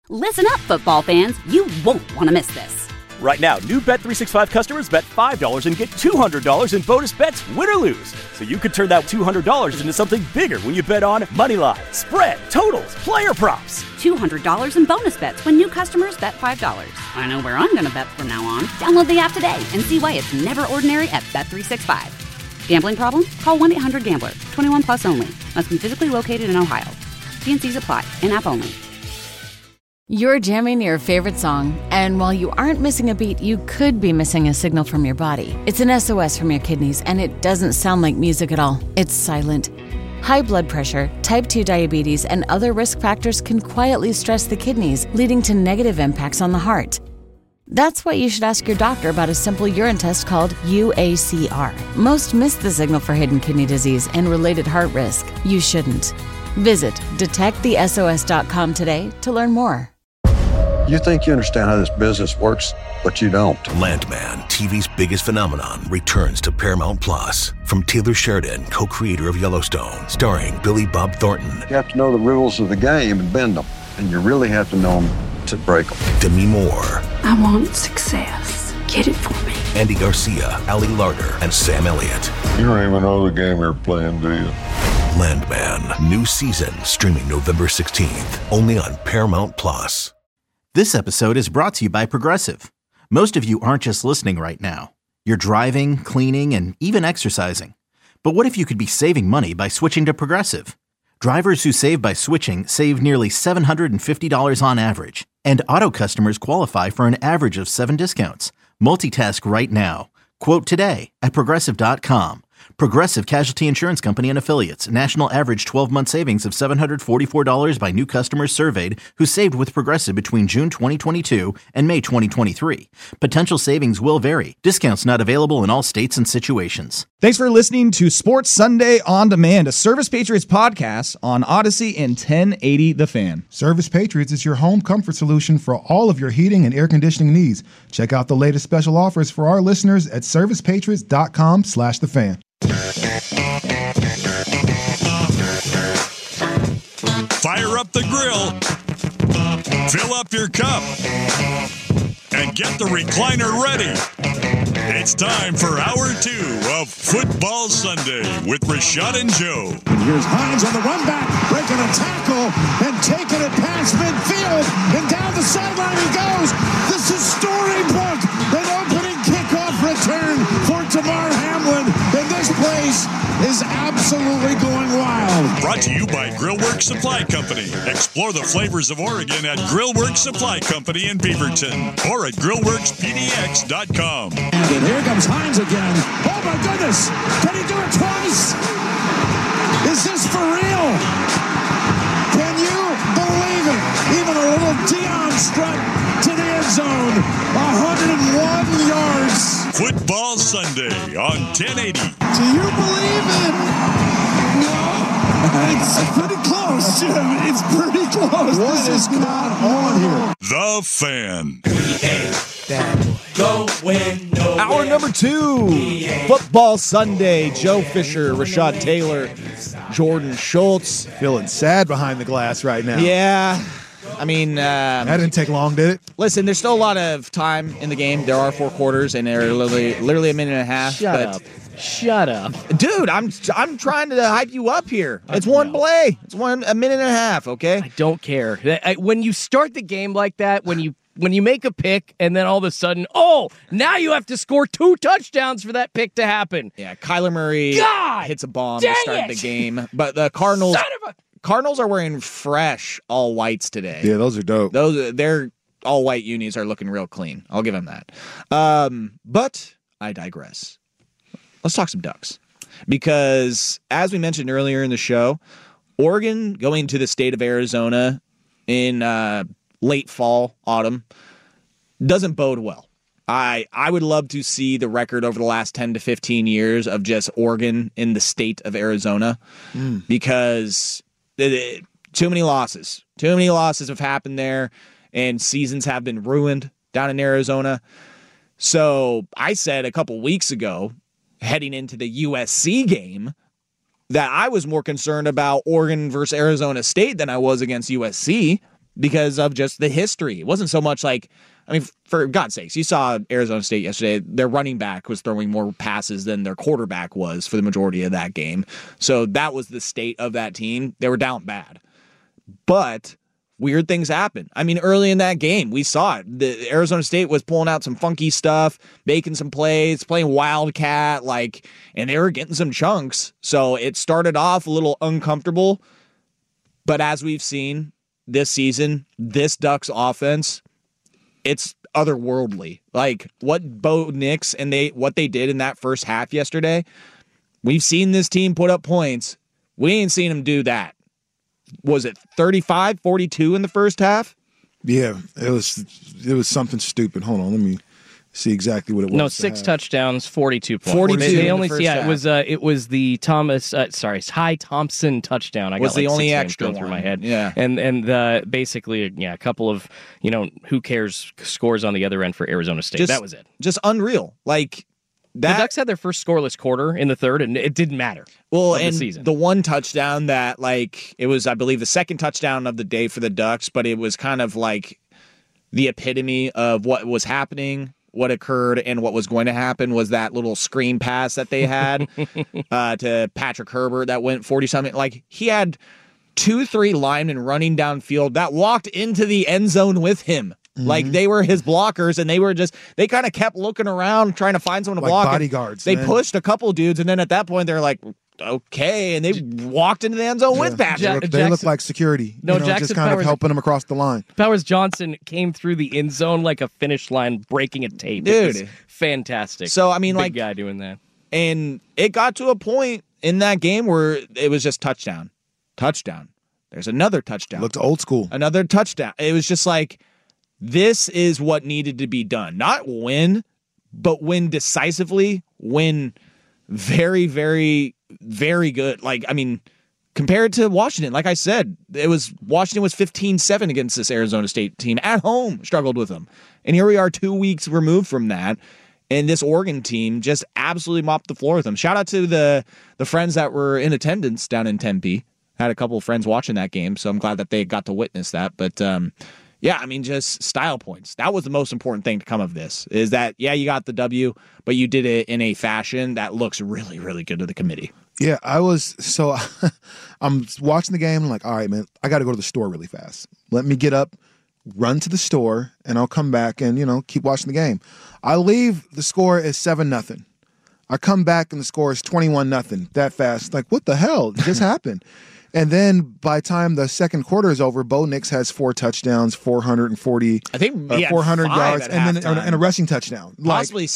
Listen up, football fans. You won't want to miss this. Right now, new Bet365 customers bet $5 and get $200 in bonus bets, win or lose. So you could turn that $200 into something bigger when you bet on moneyline, spread, totals, player props. $200 in bonus bets when new customers bet $5. I know where I'm going to bet from now on. Download the app today and see why it's never ordinary at Bet365. Gambling problem? Call 1-800-GAMBLER. 21 plus only. Must be physically located in Ohio. T&Cs apply. In-app only. You're jamming your favorite song, and while you aren't missing a beat, you could be missing a signal from your body. It's an SOS from your kidneys, and it doesn't sound like music at all. It's silent. High blood pressure, type 2 diabetes, and other risk factors can quietly stress the kidneys, leading to negative impacts on the heart. That's why you should ask your doctor about a simple urine test called UACR. Most miss the signal for hidden kidney disease and related heart risk. You shouldn't. Visit detectthesos.com today to learn more. You think you understand how this business works, but you don't. Landman, TV's biggest phenomenon, returns to Paramount Plus. From Taylor Sheridan, co-creator of Yellowstone, starring Billy Bob Thornton. You have to know the rules of the game and bend them, and you really have to know them to break them. Demi Moore. I want success. Get it for me. Andy Garcia, Ali Larter, and Sam Elliott. You don't even know the game you're playing, do you? Landman, new season, streaming November 16th, only on Paramount Plus. This episode is brought to you by Progressive. Most of you aren't just listening right now. You're driving, cleaning, and even exercising. But what if you could be saving money by switching to Progressive? Drivers who save by switching save nearly $750 on average. And auto customers qualify for an average of 7 discounts. Multitask right now. Quote today at Progressive.com. Progressive Casualty Insurance Company and Affiliates. National average 12-month savings of $744 by new customers surveyed who saved with Progressive between June 2022 and May 2023. Potential savings will vary. Discounts not available in all states and situations. Thanks for listening to Sports Sunday On Demand, a Service Patriots podcast on Odyssey and 1080 The Fan. Service Patriots is your home comfort solution for all of your heating and air conditioning needs. Check out the latest special offers for our listeners at servicepatriots.com/thefan. Fire up the grill, fill up your cup, and get the recliner ready. It's time for Hour 2 of Football Sunday with Rashad and Joe. And here's Hines on the run back, breaking a tackle and taking it past midfield, and down the sideline he goes. This is storybook, an opening kickoff return for Damar Hamlin, and this place is absolutely going wild. Brought to you by Grillworks Supply Company. Explore the flavors of Oregon at Grillworks Supply Company in Beaverton or at grillworkspdx.com. And here comes Hines again. Oh my goodness! Can he do it twice? Is this for real? Can you believe it? Even a little Dion strut to the end zone. 101 yards. Football Sunday on 1080. Do you believe it? No. It's pretty close, Jim. It's pretty close. What is going on here? The Fan. Hour number 2, Football Sunday. Joe Fisher, Rashad Taylor, Jordan Schultz. Feeling sad behind the glass right now. Yeah. I mean, that didn't take long, did it? Listen, there's still a lot of time in the game. There are 4 quarters, and they're literally a minute and a half. Shut up, dude! I'm trying to hype you up here. It's one play. It's a minute and a half. Okay. I don't care. When you start the game like that, when you make a pick, and then all of a sudden, now you have to score 2 touchdowns for that pick to happen. Yeah, Kyler Murray hits a bomb to start the game, but the Cardinals. Cardinals are wearing fresh all whites today. Yeah, those are dope. Their all white unis are looking real clean. I'll give them that. But I digress. Let's talk some Ducks. Because as we mentioned earlier in the show, Oregon going to the state of Arizona in late fall, autumn, doesn't bode well. I would love to see the record over the last 10 to 15 years of just Oregon in the state of Arizona because too many losses. Too many losses have happened there, and seasons have been ruined down in Arizona. So I said a couple weeks ago, heading into the USC game, that I was more concerned about Oregon versus Arizona State than I was against USC. because of just the history. It wasn't so much like, I mean, for God's sakes, you saw Arizona State yesterday. Their running back was throwing more passes than their quarterback was for the majority of that game. So that was the state of that team. They were down bad. But weird things happen. I mean, early in that game, we saw it. The Arizona State was pulling out some funky stuff, making some plays, playing wildcat, and they were getting some chunks. So it started off a little uncomfortable. But as we've seen this season, this Ducks offense, it's otherworldly. Like what Bo Nix and what they did in that first half yesterday, we've seen this team put up points. We ain't seen them do that. Was it 35-42 in the first half? Yeah, it was something stupid. Hold on, let me see exactly what it was. No, 6 touchdowns, 42 points. 42 They only, in the first half. it was the Ty Thompson touchdown. I was got the only 6 extra going through my head. Yeah, and basically, a couple of who cares scores on the other end for Arizona State. That was it. Just unreal. The Ducks had their first scoreless quarter in the third, and it didn't matter. Well, and the one touchdown that, it was, I believe, the second touchdown of the day for the Ducks, but it was kind of like the epitome of what was happening, what occurred, and what was going to happen was that little screen pass that they had to Patrick Herbert that went 40-something. He had 2-3 linemen running downfield that walked into the end zone with him. Mm-hmm. They were his blockers, and they kind of kept looking around trying to find someone to block. Bodyguards. They pushed a couple dudes, and then at that point, they're like, okay, and they walked into the end zone with Patrick. They look like security. No, Jackson just kind Powers, of helping them across the line. Powers Johnson came through the end zone like a finish line, breaking a tape. Dude. It was fantastic. So, I mean, big guy doing that. And it got to a point in that game where it was just touchdown. There's another touchdown. Looked old school. Another touchdown. It was just this is what needed to be done. Not win, but win decisively, win very, very, very good. Compared to Washington, like I said, Washington was 15-7 against this Arizona State team at home, struggled with them. And here we are 2 weeks removed from that. And this Oregon team just absolutely mopped the floor with them. Shout out to the friends that were in attendance down in Tempe. Had a couple of friends watching that game, so I'm glad that they got to witness that. But just style points. That was the most important thing to come of this, is that, you got the W, but you did it in a fashion that looks really, really good to the committee. Yeah, I'm watching the game. I'm like, all right, man, I got to go to the store really fast. Let me get up, run to the store, and I'll come back and, keep watching the game. I leave, the score is 7-0. I come back and the score is 21-0. That fast. What the hell just happened? And then by the time the second quarter is over, Bo Nix has 4 touchdowns, 440, I think 400 yards, and then a rushing touchdown. Possibly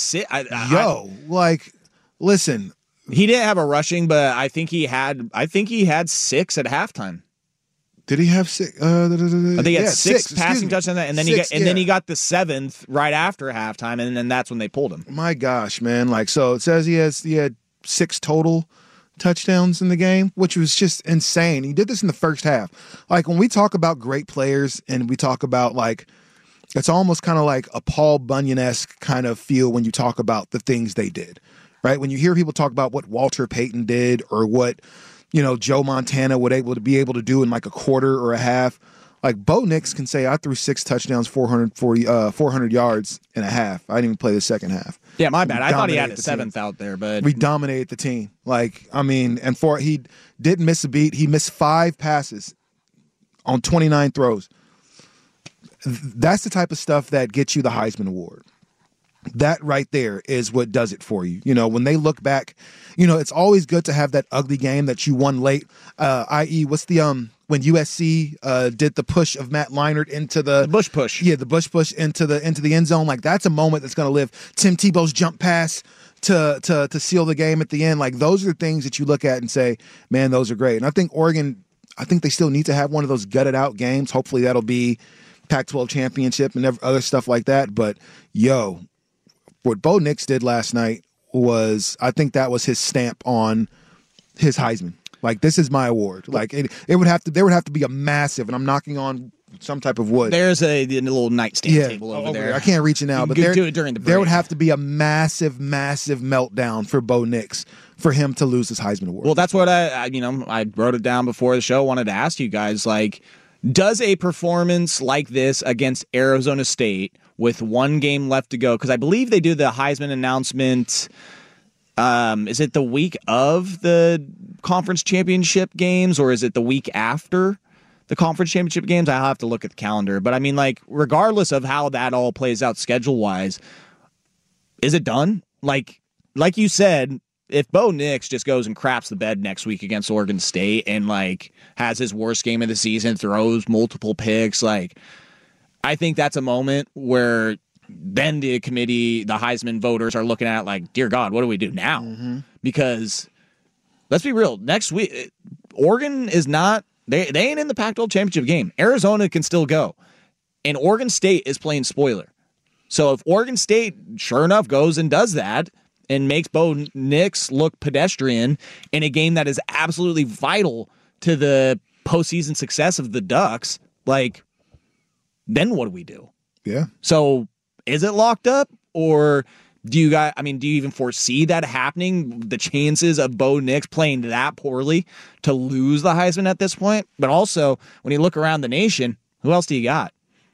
listen. He didn't have a rushing, but I think he had 6 at halftime. Did he have 6? I think he had 6 passing touchdowns, and then then he got the 7th right after halftime, and then that's when they pulled him. My gosh, man! So it says he had 6 total touchdowns in the game, which was just insane. He did this in the first half. When we talk about great players and we talk about it's almost kind of like a Paul Bunyan-esque kind of feel when you talk about the things they did, right? When you hear people talk about what Walter Payton did or what, Joe Montana would be able to do in a quarter or a half. Bo Nix can say, I threw 6 touchdowns, 400 yards in a half. I didn't even play the second half. Yeah, my bad. I thought he had a 7th out there, but we dominated the team. He didn't miss a beat. He missed 5 passes on 29 throws. That's the type of stuff that gets you the Heisman Award. That right there is what does it for you. When they look back, it's always good to have that ugly game that you won late, i.e. what's the when USC did the push of Matt Leinart into the Bush push. Yeah, the Bush push into the end zone. That's a moment that's going to live. Tim Tebow's jump pass to seal the game at the end. Those are the things that you look at and say, man, those are great. And I think Oregon, they still need to have one of those gutted out games. Hopefully that'll be Pac-12 championship and other stuff like that. But what Bo Nix did last night I think that was his stamp on his Heisman. This is my award. There would have to be a massive, and I'm knocking on some type of wood. There's a little nightstand table over there. I can't reach it now, but do it during the break. There would have to be a massive, massive meltdown for Bo Nix for him to lose his Heisman Award. Well, that's what I wrote it down before the show. Wanted to ask you guys, Does a performance like this against Arizona State with one game left to go, because I believe they do the Heisman announcement, is it the week of the conference championship games, or is it the week after the conference championship games? I'll have to look at the calendar. But I mean, like, regardless of how that all plays out schedule-wise, is it done? Like you said, if Bo Nix just goes and craps the bed next week against Oregon State and, like, has his worst game of the season, throws multiple picks, like, I think that's a moment where then the committee, the Heisman voters are looking at, like, dear God, what do we do now? Mm-hmm. Because, let's be real, next week, Oregon is not, they ain't in the Pac-12 championship game. Arizona can still go. And Oregon State is playing spoiler. So if Oregon State, sure enough, goes and does that, and makes Bo Nix look pedestrian in a game that is absolutely vital to the postseason success of the Ducks, like, then what do we do? Yeah. So is it locked up, or do you even foresee that happening? The chances of Bo Nix playing that poorly to lose the Heisman at this point? But also, when you look around the nation, who else do you got?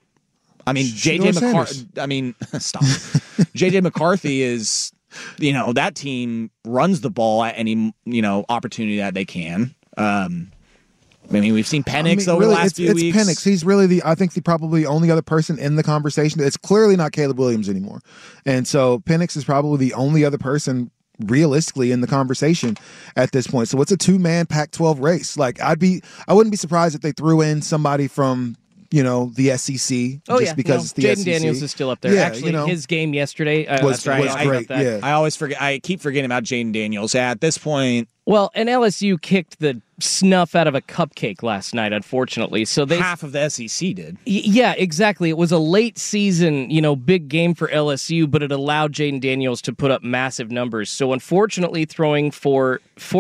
I mean, J.J. McCarthy. I mean, stop. J.J. McCarthy is... that team runs the ball at any, opportunity that they can. I mean, we've seen Penix over the last few weeks. It's Penix. He's really probably the only other person in the conversation. It's clearly not Caleb Williams anymore. And so Penix is probably the only other person realistically in the conversation at this point. So it's a 2-man Pac-12 race. Like, I wouldn't be surprised if they threw in somebody from the SEC. Because it's the Jaden SEC. Daniels is still up there. Yeah, actually, his game yesterday was great. Yeah. I always forget. I keep forgetting about Jaden Daniels. At this point, well, and LSU kicked the snuff out of a cupcake last night, unfortunately. So half of the SEC did. Yeah, exactly. It was a late season, big game for LSU, but it allowed Jaden Daniels to put up massive numbers. So unfortunately, throwing for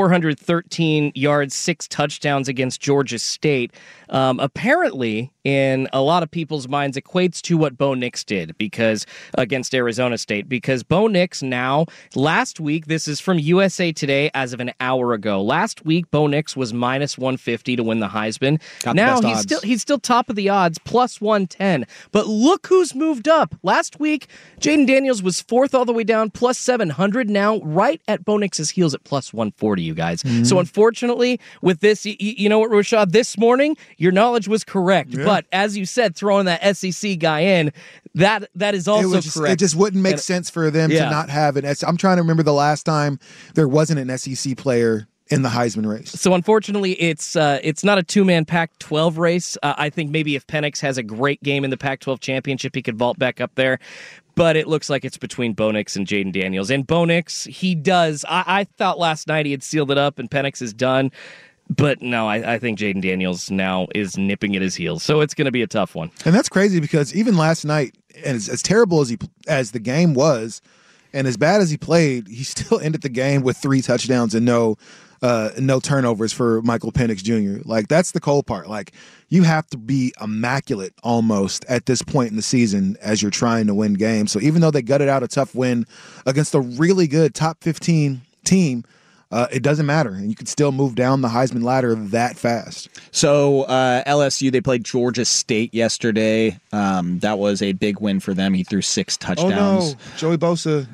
413 yards, 6 touchdowns against Georgia State, apparently, in a lot of people's minds, equates to what Bo Nix did against Arizona State. Because Bo Nix now, last week, this is from USA Today as of an hour ago. Last week, Bo Nix was minus 150 to win the Heisman. Now he's still top of the odds, plus 110. But look who's moved up. Last week, Jaden Daniels was 4th all the way down, plus 700. Now, right at Bo Nix's heels at plus 140, you guys. Mm-hmm. So unfortunately, with this, you know what, Rashad, this morning, your knowledge was correct. Yeah. But as you said, throwing that SEC guy in, that is also correct. It just wouldn't make sense for them to not have an SEC. I'm trying to remember the last time there wasn't an SEC player in the Heisman race. So unfortunately, it's not a 2-man Pac-12 race. I think maybe if Penix has a great game in the Pac-12 championship, he could vault back up there. But it looks like it's between Bo Nix and Jaden Daniels. And Bo Nix, he does. I thought last night he had sealed it up and Penix is done. But no, I think Jaden Daniels now is nipping at his heels. So it's going to be a tough one. And that's crazy because even last night, and as terrible as the game was, and as bad as he played, he still ended the game with 3 touchdowns and no turnovers for Michael Penix Jr. Like, that's the cold part. Like, you have to be immaculate almost at this point in the season as you're trying to win games. So even though they gutted out a tough win against a really good top 15 team, it doesn't matter, and you can still move down the Heisman ladder that fast. So LSU, they played Georgia State yesterday. That was a big win for them. He threw 6 touchdowns. Oh, no. Joey Bosa.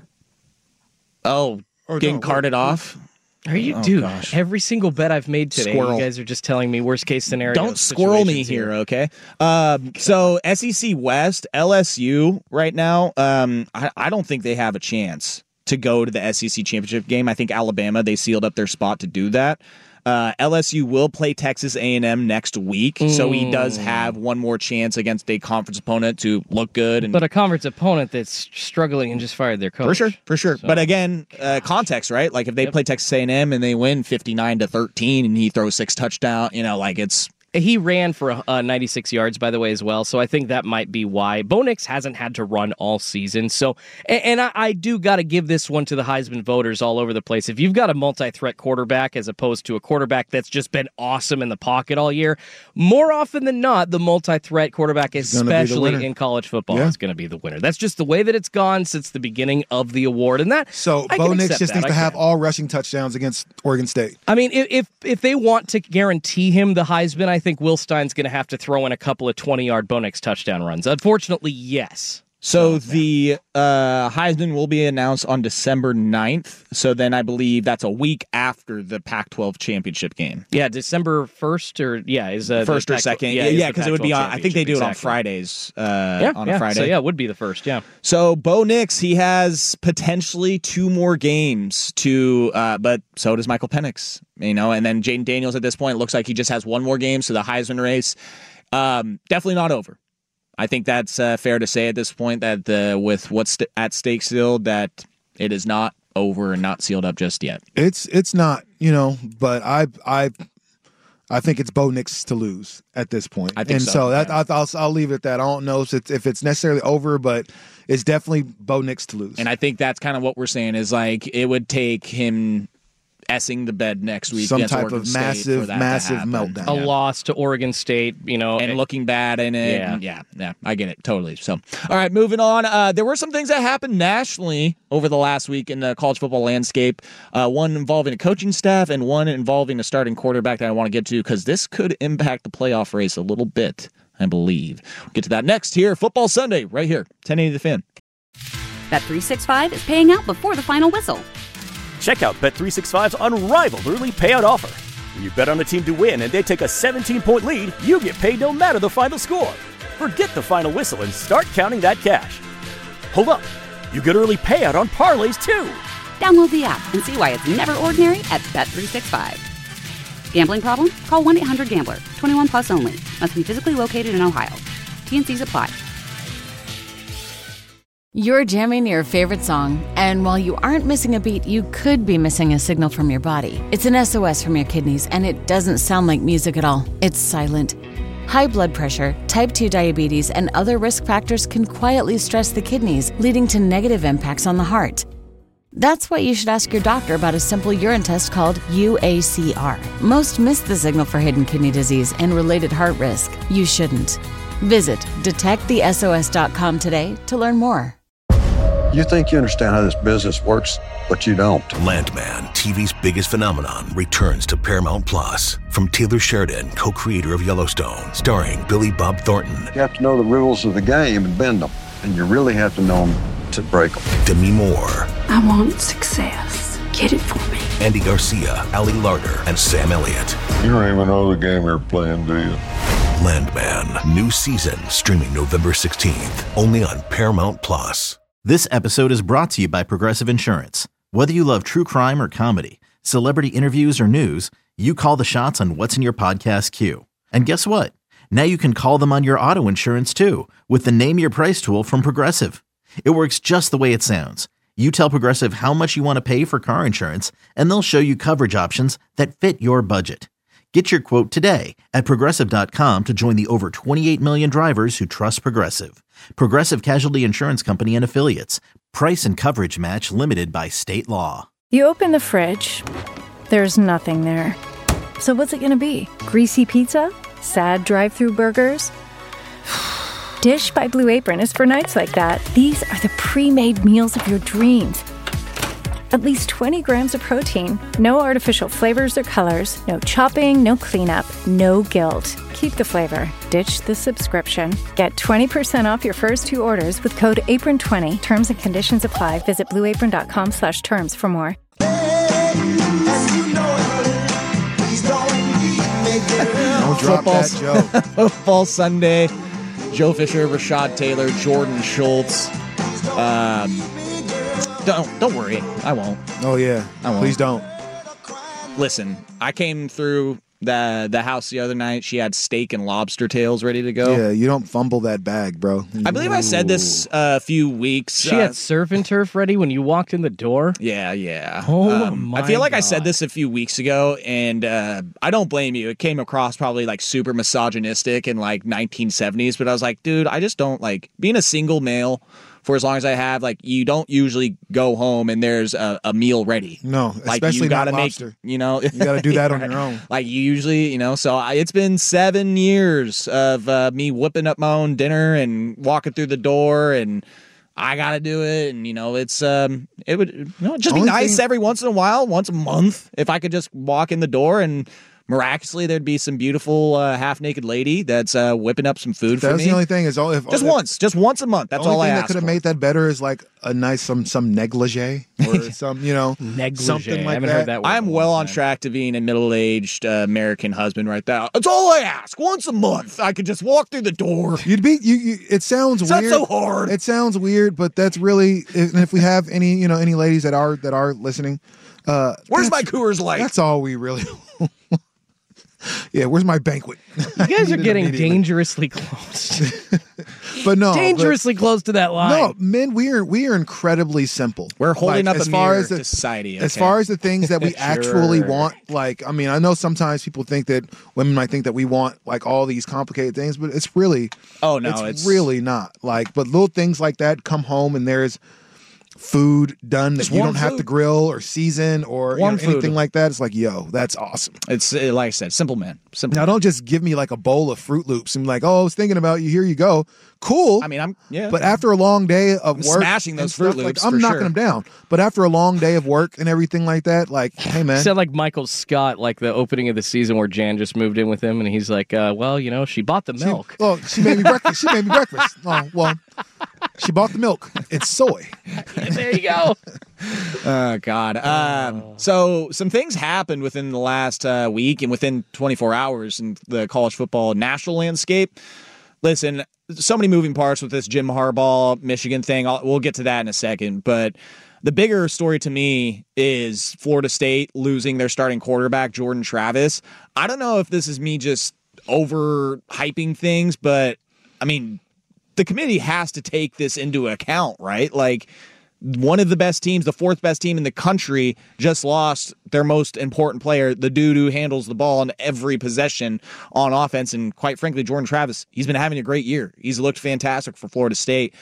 Getting carted off? Are you, dude? Gosh. Every single bet I've made today, you guys are just telling me worst case scenario. Don't squirrel me here, okay? So SEC West, LSU right now, I don't think they have a chance to go to the SEC championship game. I think Alabama, they sealed up their spot to do that. LSU will play Texas A&M next week, so he does have one more chance against a conference opponent to look good. But a conference opponent that's struggling and just fired their coach. For sure. So. But again, context, right? Like if they play Texas A&M and they win 59-13 and he throws 6 touchdowns, He ran for 96 yards, by the way, as well. So I think that might be why. Bo Nix hasn't had to run all season. So, and I do got to give this one to the Heisman voters all over the place. If you've got a multi-threat quarterback as opposed to a quarterback that's just been awesome in the pocket all year, more often than not, the multi-threat quarterback, especially in college football, is going to be the winner. That's just the way that it's gone since the beginning of the award. And that so Bo Nix just needs to have all rushing touchdowns against Oregon State. I mean, if they want to guarantee him the Heisman, I I think Will Stein's going to have to throw in a couple of 20-yard Bo Nix touchdown runs. Unfortunately, yes. So the Heisman will be announced on December 9th. So then I believe that's a week after the Pac-12 championship game. Yeah, December 1st or is first or second. Yeah, because it would be on. I think they do it on Fridays. On a Friday. So it would be the first. Yeah. So Bo Nix, he has potentially 2 more games to, but so does Michael Penix. And then Jaden Daniels at this point looks like he just has 1 more game. So the Heisman race, definitely not over. I think that's fair to say at this point that with what's at stake still, that it is not over and not sealed up just yet. It's not, but I think it's Bo Nix to lose at this point. I think so. I'll leave it at that. I don't know if it's necessarily over, but it's definitely Bo Nix to lose. And I think that's kind of what we're saying is like it would take him essing the bed next week. Some type of massive meltdown. A loss to Oregon State, and looking bad in it. Yeah, I get it totally. So, all right, moving on. There were some things that happened nationally over the last week in the college football landscape. One involving a coaching staff and one involving a starting quarterback that I want to get to because this could impact the playoff race a little bit, I believe. We'll get to that next here. Football Sunday, right here, 1080 The Fan. Bet365 is paying out before the final whistle. Check out Bet365's unrivaled early payout offer. When you bet on a team to win and they take a 17-point lead, you get paid no matter the final score. Forget the final whistle and start counting that cash. Hold up. You get early payout on parlays, too. Download the app and see why it's never ordinary at Bet365. Gambling problem? Call 1-800-GAMBLER. 21 plus only. Must be physically located in Ohio. T&Cs apply. You're jamming your favorite song, and while you aren't missing a beat, you could be missing a signal from your body. It's an SOS from your kidneys, and it doesn't sound like music at all. It's silent. High blood pressure, type 2 diabetes, and other risk factors can quietly stress the kidneys, leading to negative impacts on the heart. That's why you should ask your doctor about a simple urine test called UACR. Most miss the signal for hidden kidney disease and related heart risk. You shouldn't. Visit detectthesos.com today to learn more. You think you understand how this business works, but you don't. Landman, TV's biggest phenomenon, returns to Paramount Plus. From Taylor Sheridan, co-creator of Yellowstone, starring Billy Bob Thornton. You have to know the rules of the game and bend them, and you really have to know them to break them. Demi Moore. I want success. Get it for me. Andy Garcia, Ali Larter, and Sam Elliott. You don't even know the game you're playing, do you? Landman, new season, streaming November 16th, only on Paramount Plus. This episode is brought to you by Progressive Insurance. Whether you love true crime or comedy, celebrity interviews or news, you call the shots on what's in your podcast queue. And guess what? Now you can call them on your auto insurance too with the Name Your Price tool from Progressive. It works just the way it sounds. You tell Progressive how much you want to pay for car insurance, and they'll show you coverage options that fit your budget. Get your quote today at Progressive.com to join the over 28 million drivers who trust Progressive. Progressive Casualty Insurance Company and Affiliates. Price and coverage match limited by state law. You open the fridge. There's nothing there. So what's it going to be? Greasy pizza? Sad drive-through burgers? Dish by Blue Apron is for nights like that. These are the pre-made meals of your dreams. At least 20 grams of protein, no artificial flavors or colors, no chopping, no cleanup, no guilt. Keep the flavor. Ditch the subscription. Get 20% off your first 2 orders with code APRON20. Terms and conditions apply. Visit blueapron.com/terms for more. Don't drop that joke. Football Sunday. Joe Fisher, Rashad Taylor, Jordan Schultz. Don't worry. I won't. Oh, yeah. I won't. Please don't. Listen, I came through the house the other night. She had steak and lobster tails ready to go. Yeah, you don't fumble that bag, bro. I believe I said this a few weeks. She had surf and turf ready when you walked in the door? Yeah. Oh, my I feel like God. I said this a few weeks ago, and I don't blame you. It came across probably like super misogynistic in like 1970s, but I was like, dude, I just don't like being a single male for as long as I have. Like, you don't usually go home and there's a meal ready. No, like, especially you gotta not make, lobster. you know, You got to do that on your own. like you usually, so it's been 7 years of me whipping up my own dinner and walking through the door, and I got to do it. And, it's, it would just be nice every once in a while, once a month, if I could just walk in the door and miraculously there'd be some beautiful half-naked lady that's whipping up some food for me. That's the only thing is just once a month. That's all I ask. The only thing that could have made that better is like a nice some negligee or some negligee. Something like I haven't that. heard that word. I'm well on track to being a middle-aged American husband right now. That's all I ask. Once a month, I could just walk through the door. You'd be you. It sounds It's weird. not so hard. It sounds weird, but that's really. If we have any any ladies that are listening, where's my Coors Light? That's all we really. Yeah, where's my banquet? You guys are getting dangerously close. But no, dangerously close to that line. No, men, we are incredibly simple. We're holding up as a far mirror as to society. As okay? far as the things that we Sure. actually want, like, I mean, I know sometimes people think that women might think that we want like all these complicated things, but it's really, it's really not. Like, but little things like that come home and there's food done that Just you warm don't have to food. grill or season or Warm anything food. like that. It's like, yo, that's awesome. It's like I said, simple man. Simple. Now, don't just give me like a bowl of Fruit Loops and like, oh, I was thinking about you. Here you go. Cool. I mean, But after a long day of I'm work, smashing and those stuff, Fruit Loops like, I'm for knocking sure. them down. But after a long day of work and everything like that, like, hey man, Sound like Michael Scott, like the opening of the season where Jan just moved in with him, and he's like, well, she bought the milk. She made me breakfast. Oh, well, she bought the milk. It's soy. There you go. Oh, God. So some things happened within the last week and within 24 hours in the college football national landscape. Listen, so many moving parts with this Jim Harbaugh, Michigan thing. We'll get to that in a second. But the bigger story to me is Florida State losing their starting quarterback, Jordan Travis. I don't know if this is me just over-hyping things, but, I mean, the committee has to take this into account, right? Like, one of the best teams, the fourth best team in the country, just lost their most important player, the dude who handles the ball on every possession on offense. And quite frankly, Jordan Travis, he's been having a great year. He's looked fantastic for Florida State.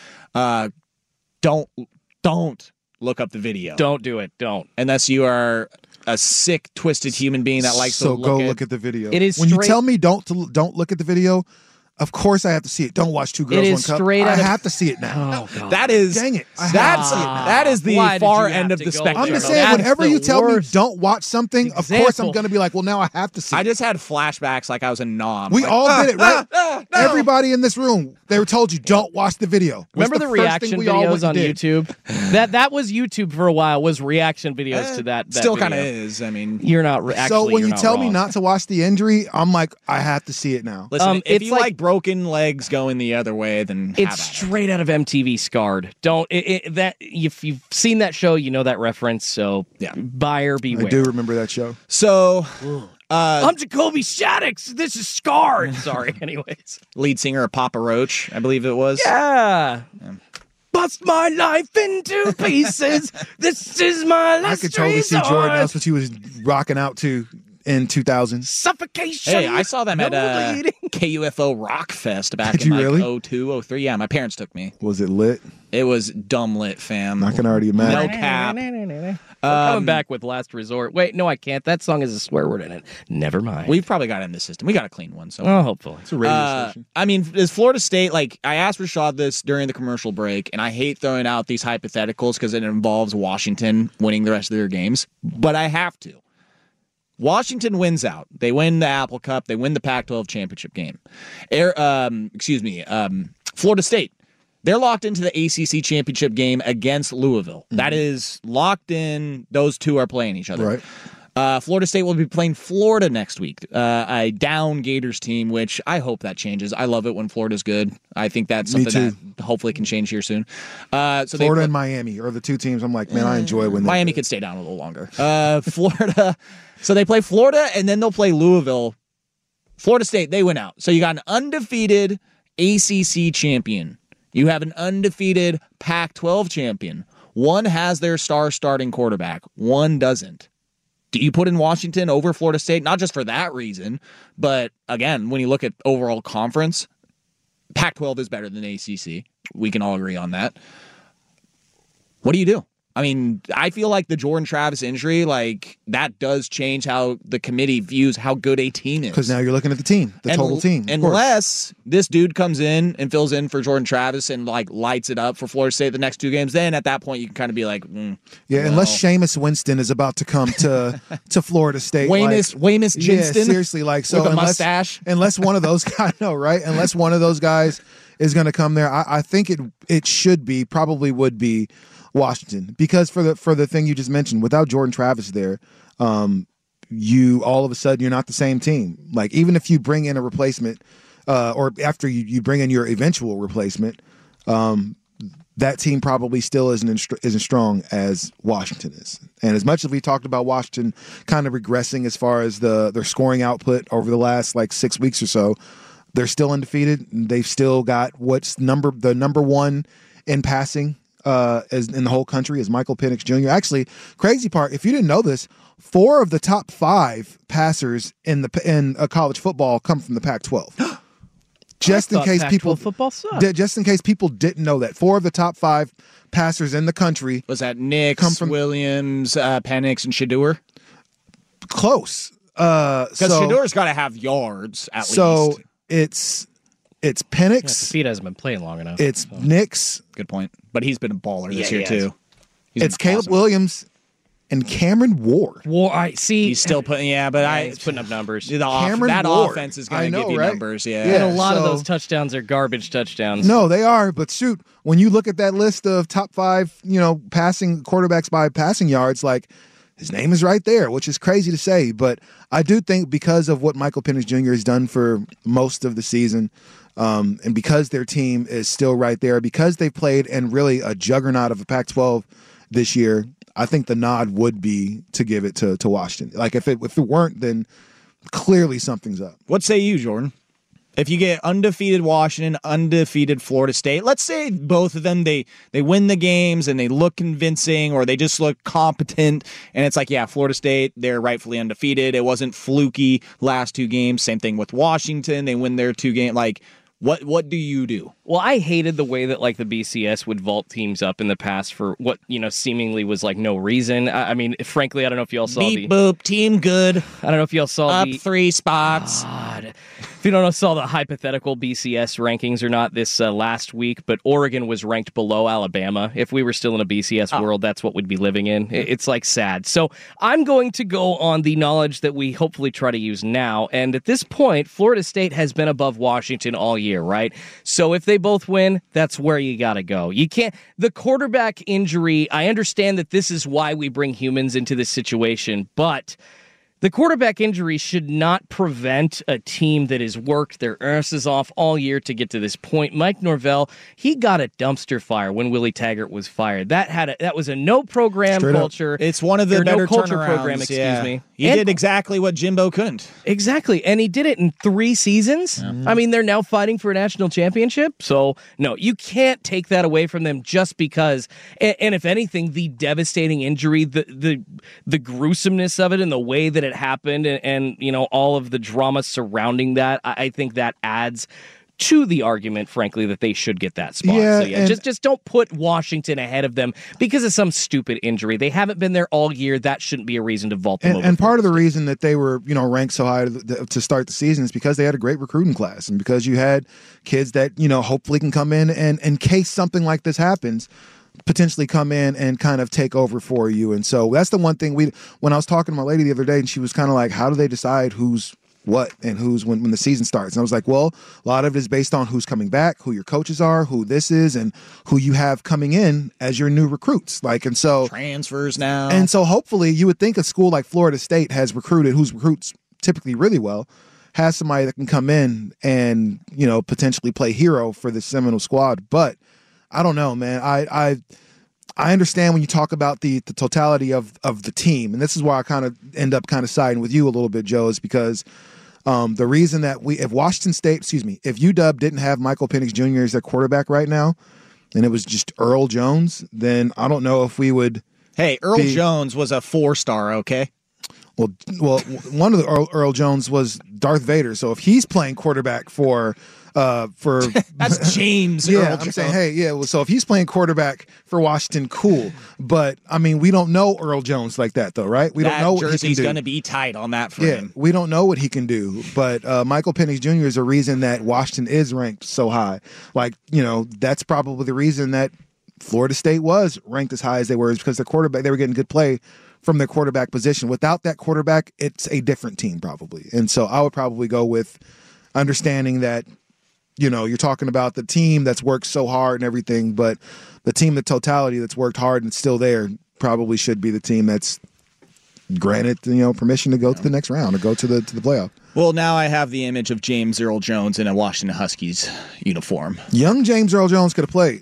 Don't look up the video. Don't do it. Don't. Unless you are a sick, twisted human being that likes to look at the video. It is when you straight- tell me don't look at the video. Of course, I have to see it. Don't watch Two Girls, It One is Cup. straight I out of- have to see it now. Oh, God. That is, dang it! that is the Why did far you end have of to the go spectrum. I'm just there? saying, That's whenever the you tell worst me don't watch something, of course I'm example. going to be like, well, now I have to see I it. just had flashbacks like I was a nom. We Like, all did it, right? no. Everybody in this room, they were told you don't watch the video. What's Remember the first thing reaction we all went videos and on did? YouTube? That was YouTube for a while, was reaction videos to that Still video. kind of is. I mean, You're not actually. So when you're you not tell me wrong. not to watch the injury, I'm like, I have to see it now. listen, if it's you like- like broken legs going the other way, then have It's at it. straight out of MTV Scarred. Don't that if you've seen that show, you know that reference. So Yeah. buyer beware. I do remember that show. So, I'm Jacoby Shaddix. This is Scarred. Sorry. Anyways. lead singer of Papa Roach, I believe it was. Yeah. Bust my life into pieces. This is my I last could totally see resort. Jordan. That's what he was rocking out to in 2000. Suffocation. Hey, I saw them No at bleeding. KUFO Rock Fest back Did in you like really? 02, 03. Yeah, my parents took me. Was it lit? It was dumb lit, fam. I can already No imagine. cap. I'm coming back with Last Resort. Wait, no, I can't. That song has a swear word in it. Never mind. We've probably got it in the system. We got a clean one. So, Oh, hopefully. It's a radio station. I mean, is Florida State, like, I asked Rashad this during the commercial break, and I hate throwing out these hypotheticals because it involves Washington winning the rest of their games, but I have to. Washington wins out. They win the Apple Cup. They win the Pac-12 championship game. Florida State. They're locked into the ACC championship game against Louisville. Mm-hmm. That is locked in. Those two are playing each other. Right. Florida State will be playing Florida next week, a down Gators team, which I hope that changes. I love it when Florida's good. I think that's Me something too. that hopefully can change here soon. Florida and Miami are the two teams I'm like, man, I enjoy when Miami could stay down a little longer. Florida. So they play Florida, and then they'll play Louisville. Florida State, they win out. So you got an undefeated ACC champion. You have an undefeated Pac-12 champion. One has their star starting quarterback. One doesn't. Do you put in Washington over Florida State? Not just for that reason, but again, when you look at overall conference, Pac-12 is better than ACC. We can all agree on that. What do you do? I mean, I feel like the Jordan Travis injury, like, that does change how the committee views how good a team is. Because now you're looking at the team, the total team. Unless this dude comes in and fills in for Jordan Travis and, like, lights it up for Florida State the next 2 games, then at that point you can kind of be like, unless Jameis Winston is about to come to Florida State. Weymouth Jinston? Yeah, seriously. Like, so with a mustache? Unless one of those guys, I know, right? Unless one of those guys is going to come there, I think it should be, probably would be, Washington, because for the thing you just mentioned, without Jordan Travis there, you all of a sudden you're not the same team. Like, even if you bring in a replacement, or after you bring in your eventual replacement, that team probably still isn't strong as Washington is. And as much as we talked about Washington kind of regressing as far as their scoring output over the last like 6 weeks or so, they're still undefeated. They've still got the number one in passing. As in the whole country is Michael Penix Jr. Actually, crazy part, if you didn't know this, 4 of the top 5 passers in college football come from the Pac-12. Just in case people didn't know that, 4 of the top 5 passers in the country was that Nix, Williams, Penix, and Shedeur. Close, because Shedur's got to have yards at least. So it's Penix. Speed hasn't been playing long enough. It's Nix. Good point. But he's been a baller this year, too. It's Caleb Williams and Cameron Ward. He's still putting, he's putting up numbers. That offense is going to give you numbers, And a lot of those touchdowns are garbage touchdowns. No, they are. But shoot, when you look at that list of top 5, passing quarterbacks by passing yards, like, his name is right there, which is crazy to say. But I do think because of what Michael Penix Jr. has done for most of the season, and because their team is still right there, because they've played in really a juggernaut of a Pac-12 this year, I think the nod would be to give it to Washington. Like, if it weren't, then clearly something's up. What say you, Jordan? If you get undefeated Washington, undefeated Florida State, let's say both of them, they win the games and they look convincing or they just look competent, and it's like, Florida State, they're rightfully undefeated. It wasn't fluky last 2 games. Same thing with Washington. They win their 2 games. Like, what do you do? Well, I hated the way that, like, the BCS would vault teams up in the past for what, seemingly was, like, no reason. I mean, frankly, I don't know if y'all saw Beep boop, team good. I don't know if y'all saw up 3 spots. God. If you don't know, saw the hypothetical BCS rankings or not this last week, but Oregon was ranked below Alabama. If we were still in a BCS world, that's what we'd be living in. It's like sad. So I'm going to go on the knowledge that we hopefully try to use now. And at this point, Florida State has been above Washington all year, right? So if they both win, that's where you got to go. You can't. The quarterback injury, I understand that this is why we bring humans into this situation, but the quarterback injury should not prevent a team that has worked their asses off all year to get to this point. Mike Norvell, he got a dumpster fire when Willie Taggart was fired. That was a no program culture. It's one of the better culture turnarounds. Program. Excuse me. He did exactly what Jimbo couldn't. Exactly, and he did it in 3 seasons. I mean, they're now fighting for a national championship. So no, you can't take that away from them just because. And if anything, the devastating injury, the gruesomeness of it, and the way that it happened, and all of the drama surrounding that, I think that adds to the argument, frankly, that they should get that spot. Just don't put Washington ahead of them because of some stupid injury. They haven't been there all year. That shouldn't be a reason to vault them over. And part of the reason that they were, ranked so high to start the season is because they had a great recruiting class, and because you had kids that, hopefully can come in and in case something like this happens, potentially come in and kind of take over for you. And so that's the one thing when I was talking to my lady the other day, and she was kind of like, how do they decide who's what and who's when the season starts? And I was like, well, a lot of it is based on who's coming back, who your coaches are, who this is, and who you have coming in as your new recruits. And so transfers now. And so hopefully you would think a school like Florida State has recruited, whose recruits typically really well, has somebody that can come in and, potentially play hero for the Seminole squad. But I don't know, man. I understand when you talk about the totality of the team, and this is why I kind of end up kind of siding with you a little bit, Joe, is because the reason that if UW didn't have Michael Penix Jr. as their quarterback right now, and it was just Earl Jones, then I don't know if we would. Hey, Earl Jones was a 4-star, okay? Well, one of the Earl Jones was Darth Vader. So if he's playing quarterback for For that's James. Yeah, I'm saying, hey, yeah. Well, so if he's playing quarterback for Washington, cool. But I mean, we don't know Earl Jones like that, though, right? We don't know what he can do. Jersey's going to be tight on that for him. We don't know what he can do. But Michael Penix Jr. is a reason that Washington is ranked so high. Like, that's probably the reason that Florida State was ranked as high as they were, is because their quarterback, they were getting good play from their quarterback position. Without that quarterback, it's a different team probably. And so I would probably go with understanding that, you're talking about the team that's worked so hard and everything, but the team, the totality that's worked hard and still there probably should be the team that's granted, permission to go to the next round or go to the playoff. Well, now I have the image of James Earl Jones in a Washington Huskies uniform. Young James Earl Jones could have played.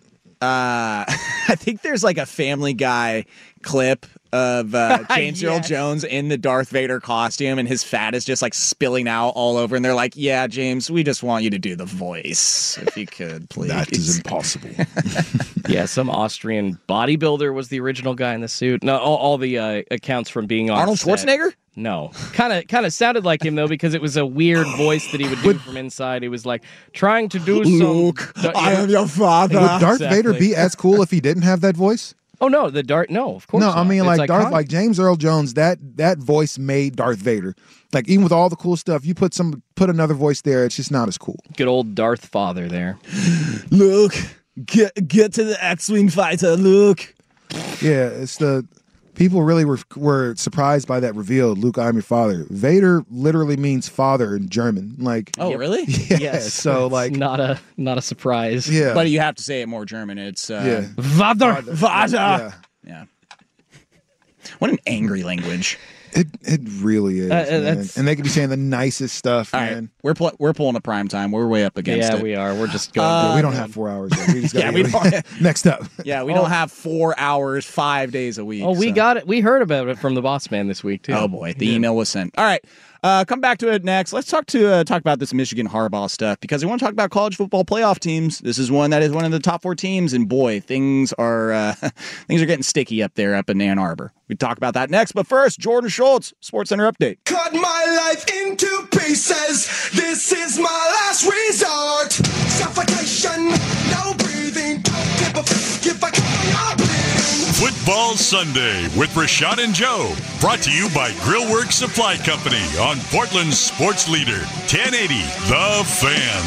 I think there's like a Family Guy clip of James Earl Jones in the Darth Vader costume, and his fat is just like spilling out all over. And they're like, "Yeah, James, we just want you to do the voice, if you could, please." That is impossible. Yeah, some Austrian bodybuilder was the original guy in the suit. No, all the accounts from being on Arnold set. Schwarzenegger. No, kind of sounded like him though, because it was a weird voice that he would do from inside. He was like trying to do Luke, I am your father. Would Darth Vader be as cool if he didn't have that voice? Oh no, no, of course. No, not. I mean It's like Darth, like James Earl Jones. That voice made Darth Vader. Like even with all the cool stuff, you put another voice there, it's just not as cool. Good old Darth Father there. Luke, get to the X-wing fighter, Luke. Yeah, it's the people really were surprised by that reveal. Luke, I'm your father. Vader literally means father in German. Like, oh really? Yeah. Yes. So like, not a surprise. Yeah, but you have to say it more German. It's Vater. Yeah. What an angry language. It really is, man. And they could be saying the nicest stuff, all man. Right. We're pulling a prime time. We're way up against it. Yeah, we are. We're just going. We don't have 4 hours. We just next up. Yeah, we don't have 4 hours, 5 days a week. Oh, we got it. We heard about it from the boss man this week too. Oh boy, the email was sent. All right. Come back to it next. Let's talk about this Michigan Harbaugh stuff, because we want to talk about college football playoff teams. This is one that is one of the top 4 teams, and boy, things are getting sticky up in Ann Arbor. We talk about that next, but first, Jordan Schultz, SportsCenter update. Cut my life into pieces. This is my last resort. Suffocation, no breathing. Don't give a f if I come on bleeding. Football Sunday with Rashad and Joe. Brought to you by Grillworks Supply Company on Portland's sports leader, 1080 The Fan.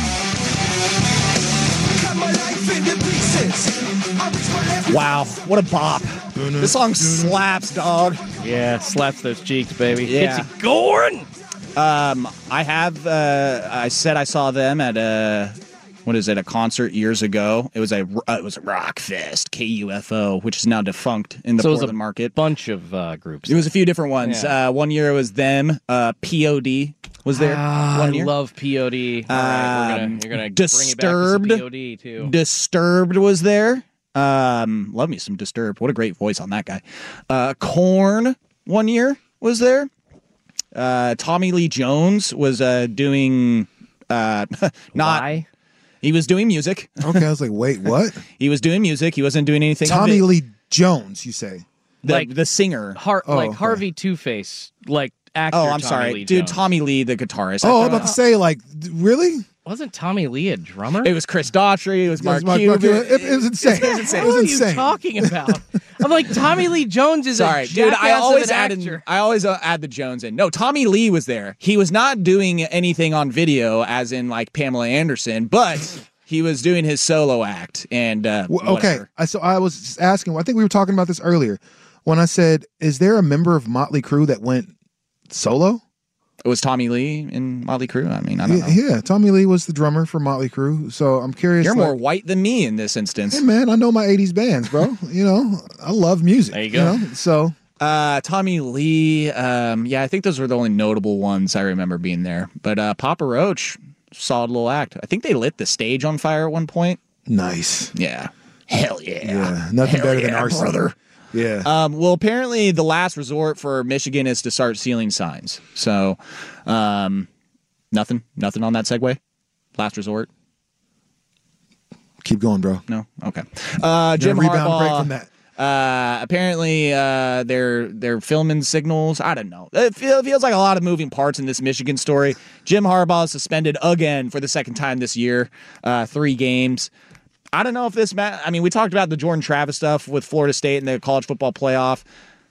Cut my life into pieces. Wow, what a bop. This song slaps, dog. Yeah, slaps those cheeks, baby. Yeah. Gets you going. I said I saw them at a concert years ago. It was a Rock Fest, KUFO, which is now defunct in the Portland market. Bunch of groups. It was a few different ones. Yeah. One year it was them. POD was there. One year. I love POD. All right, you're gonna Disturbed. bring me back to some POD too. Disturbed was there. Love me some Disturbed. What a great voice on that guy. Korn 1 year was there. Tommy Lee Jones was doing Why? He was doing music. Okay, I was like, wait, what? He was doing music. He wasn't doing anything. Tommy Lee Jones, you say? The singer. Okay. Harvey Two-Face, like actor. Oh, I'm Tommy sorry. Lee Dude, Jones. Tommy Lee, the guitarist. Oh, I'm about to say, like, really? Wasn't Tommy Lee a drummer? It was Chris Daughtry. It was Mark Cuban. It was insane. It was insane. What are you talking about? I'm like, Tommy Lee Jones is sorry, a dude. I always add actor. the Jones in. No, Tommy Lee was there. He was not doing anything on video, as in like Pamela Anderson, but he was doing his solo act. And okay, so I was just asking. I think we were talking about this earlier when I said, "Is there a member of Motley Crue that went solo?" It was Tommy Lee in Motley Crue. I mean, I don't know. Yeah, Tommy Lee was the drummer for Motley Crue. So I'm curious. You're more white than me in this instance. Hey, man, I know my 80s bands, bro. I love music. There you go. So Tommy Lee, yeah, I think those were the only notable ones I remember being there. But Papa Roach, solid little act. I think they lit the stage on fire at one point. Nice. Yeah. Hell yeah. Yeah, nothing better than arson. Brother. Yeah. Well, apparently the last resort for Michigan is to start sealing signs. So, nothing on that segue. Last resort. Keep going, bro. No. Okay. Rebound Jim Harbaugh. break from that. Apparently, they're filming signals. I don't know. It feels like a lot of moving parts in this Michigan story. Jim Harbaugh is suspended again for the second time this year, 3 games. I don't know if this we talked about the Jordan Travis stuff with Florida State and the college football playoff.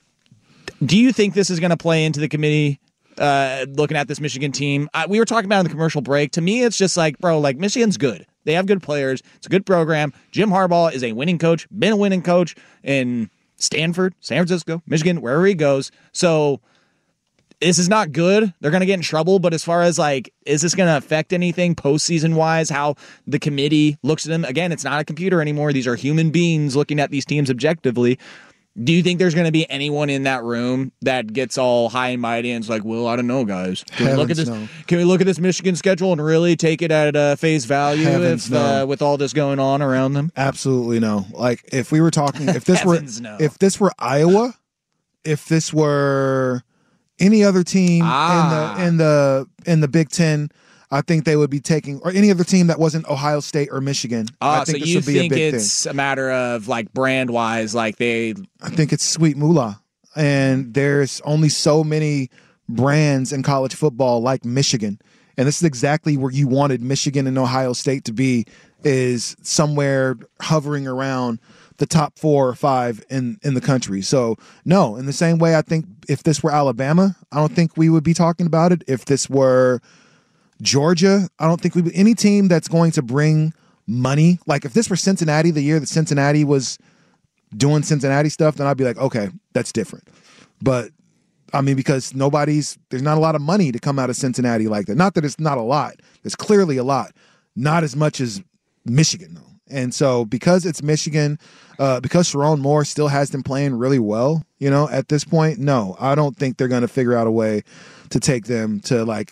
Do you think this is going to play into the committee looking at this Michigan team? We were talking about in the commercial break. To me, it's just like, bro, like Michigan's good. They have good players. It's a good program. Jim Harbaugh is a winning coach, been a winning coach in Stanford, San Francisco, Michigan, wherever he goes. So this is not good. They're going to get in trouble. But as far as like, is this going to affect anything postseason wise, how the committee looks at them? Again, it's not a computer anymore. These are human beings looking at these teams objectively. Do you think there's going to be anyone in that room that gets all high and mighty and is like, well, I don't know, guys. Can we look at this? No. Can we look at this Michigan schedule and really take it at face value with all this going on around them? Absolutely no. Like if we were talking, if this were Iowa, if this were any other team in the Big Ten, I think they would be taking, or any other team that wasn't Ohio State or Michigan. I think so this you would be think a big it's thing. a matter of like brand wise, like I think it's sweet moolah, and there's only so many brands in college football like Michigan, and this is exactly where you wanted Michigan and Ohio State to be, is somewhere hovering around the top 4 or 5 in the country. So no, in the same way, I think if this were Alabama, I don't think we would be talking about it. If this were Georgia, I don't think any team that's going to bring money. Like if this were Cincinnati, the year that Cincinnati was doing Cincinnati stuff, then I'd be like, okay, that's different. But I mean, because there's not a lot of money to come out of Cincinnati like that. Not that it's not a lot. There's clearly a lot. Not as much as Michigan, though. And so because it's Michigan, because Sharon Moore still has them playing really well, at this point, no, I don't think they're going to figure out a way to take them to like,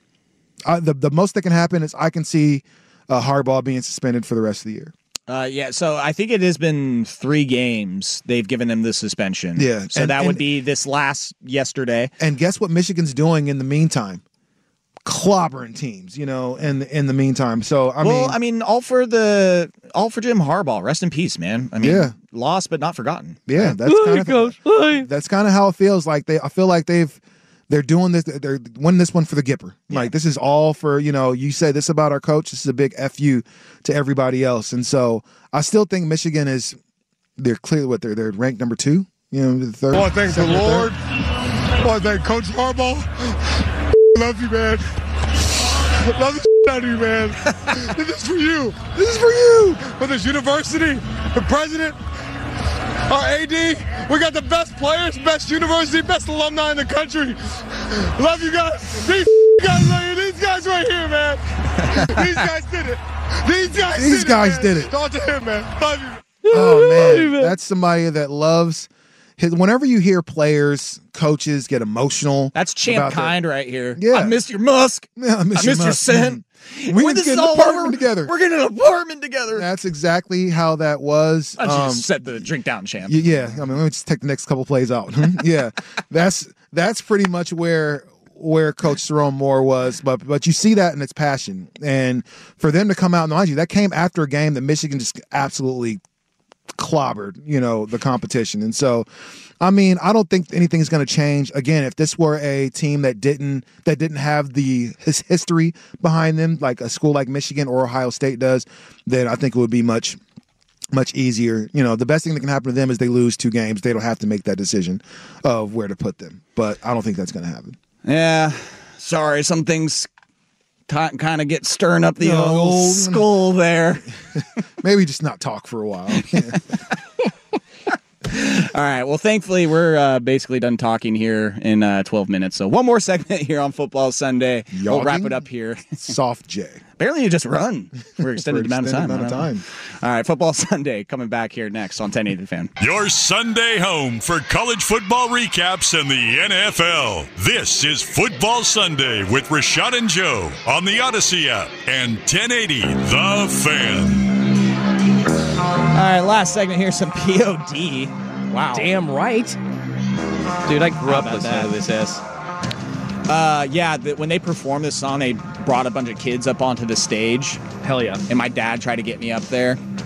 the most that can happen is I can see Harbaugh being suspended for the rest of the year. So I think it has been 3 games they've given them the suspension. Yeah. So that would be this yesterday. And guess what Michigan's doing in the meantime? Clobbering teams, in the meantime. So I mean, all for Jim Harbaugh. Rest in peace, man. I mean, lost but not forgotten. Yeah, that's kind of how it feels like. I feel like they're doing this. They're winning this one for the Gipper. Yeah. Like this is all for, you say this about our coach. This is a big FU to everybody else. And so I still think Michigan they're clearly they're ranked number 2. The third. Oh, thank the Lord. Oh, thank Coach Harbaugh. Love you, man. Love the shit out of you, man. This is for you. This is for you. For this university, the president, our AD. We got the best players, best university, best alumni in the country. Love you guys. These guys right here, man. These guys did it. These guys did it. Talk to him, man. Love you. Oh, man. That's somebody that loves whenever you hear players, coaches get emotional. That's Champ Kind right here. Yeah. I miss your Musk. Yeah, I miss your Scent. We're getting an apartment together. We're getting an apartment together. That's exactly how that was. I just set the drink down, Champ. Yeah. I mean, let me just take the next couple plays out. Yeah. That's pretty much where Coach Sharon Moore was, but you see that in its passion. And for them to come out, and mind you, that came after a game that Michigan just absolutely clobbered, the competition. And so, I mean, I don't think anything's going to change. Again, if this were a team that didn't have his history behind them, like a school like Michigan or Ohio State does, then I think it would be much easier. The best thing that can happen to them is they lose 2 games. They don't have to make that decision of where to put them. But I don't think that's going to happen. Yeah. Sorry, some things kind of get stirring up the old skull there. Maybe just not talk for a while. All right. Well, thankfully, we're basically done talking here in 12 minutes. So one more segment here on Football Sunday. We'll wrap it up here. Soft J. Apparently, you just run for extended amount of time. All right. Football Sunday coming back here next on 1080 The Fan. Your Sunday home for college football recaps and the NFL. This is Football Sunday with Rashad and Joe on the Odyssey app and 1080 The Fan. All right, last segment here, some POD. Wow. Damn right. Dude, I grew up listening to this S. When they performed this song, they brought a bunch of kids up onto the stage. Hell yeah. And my dad tried to get me up there.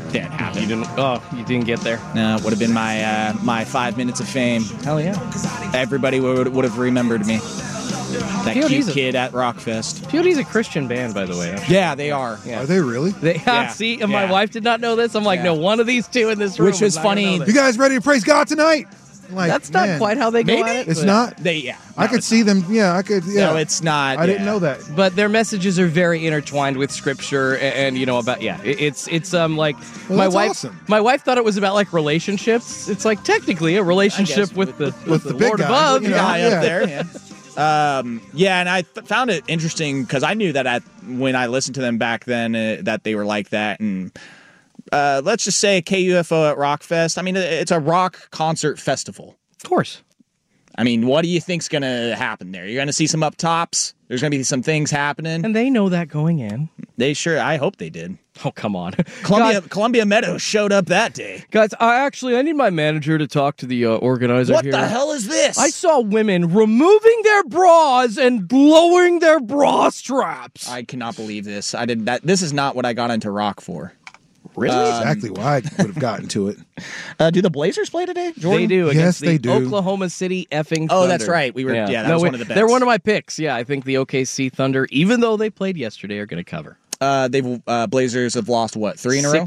Didn't happen. You didn't get there. No, it would have been my 5 minutes of fame. Hell yeah. Everybody would have remembered me. That POD's cute kid at Rockfest. POD's a Christian band, by the way. Yeah, they are. Are they really? See, and my wife did not know this. I'm like, no, one of these two in this room. Which was funny. You guys ready to praise God tonight? Like, that's not quite how they go at it. It's not? I could see them. Yeah, I could. Yeah. No, it's not. I didn't know that. But their messages are very intertwined with scripture and you know, about, it's like, well, my that's wife awesome. My wife thought it was about like relationships. It's like technically a relationship with the big Lord guy, above. you know, guy up there. Yeah. And I found it interesting because I knew that when I listened to them back then that they were like that. And let's just say KUFO at Rockfest. I mean, it's a rock concert festival. Of course. I mean, what do you think's going to happen there? You're going to see some up tops. There's going to be some things happening. And they know that going in. I hope they did. Oh, come on. Columbia Meadows showed up that day. Guys, I need my manager to talk to the organizer What here. the hell is this? I saw women removing their bras and lowering their bra straps. I cannot believe this. I did that. This is not what I got into rock for. Really? Exactly why I would have gotten to it. Do the Blazers play today, Jordan? They do. Yes, Against they the do. Oklahoma City effing Thunder. Oh, that's right. We were. Yeah, that was one of the bets. They're one of my picks. Yeah, I think the OKC Thunder, even though they played yesterday, are going to cover. Blazers have lost what, 3 in a row?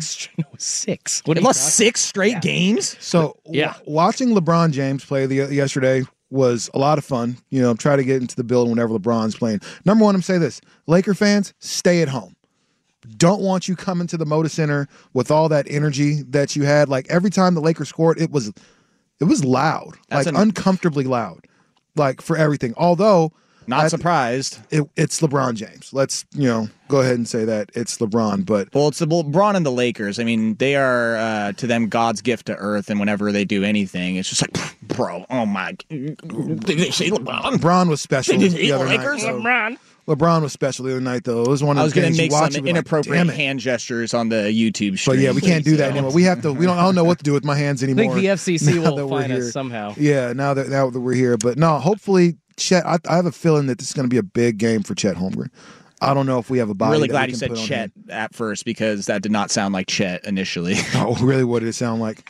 6. They lost 6 straight games. So watching LeBron James play yesterday was a lot of fun. You know, try to get into the building whenever LeBron's playing. Number one, I'm saying this: Laker fans, stay at home. Don't want you coming to the Moda Center with all that energy that you had. Like every time the Lakers scored, it was loud, uncomfortably loud, like for everything. Although not surprised, it's LeBron James. Let's go ahead and say that it's LeBron. But it's the LeBron and the Lakers. I mean, they are to them God's gift to earth, and whenever they do anything, it's just like, bro, oh my! Did they say LeBron? LeBron was special the other Lakers? Night. LeBron was special the other night, though. It was one of those games you watch. I was going to make some inappropriate hand gestures on the YouTube stream. But yeah, we can't do that anymore. We have to. I don't know what to do with my hands anymore. I think the FCC will find us somehow. Yeah, now that we're here. But no, hopefully, Chet. I have a feeling that this is going to be a big game for Chet Holmgren. I don't know if we have a body. I'm really glad you said Chet at first because that did not sound like Chet initially. Oh, really? What did it sound like?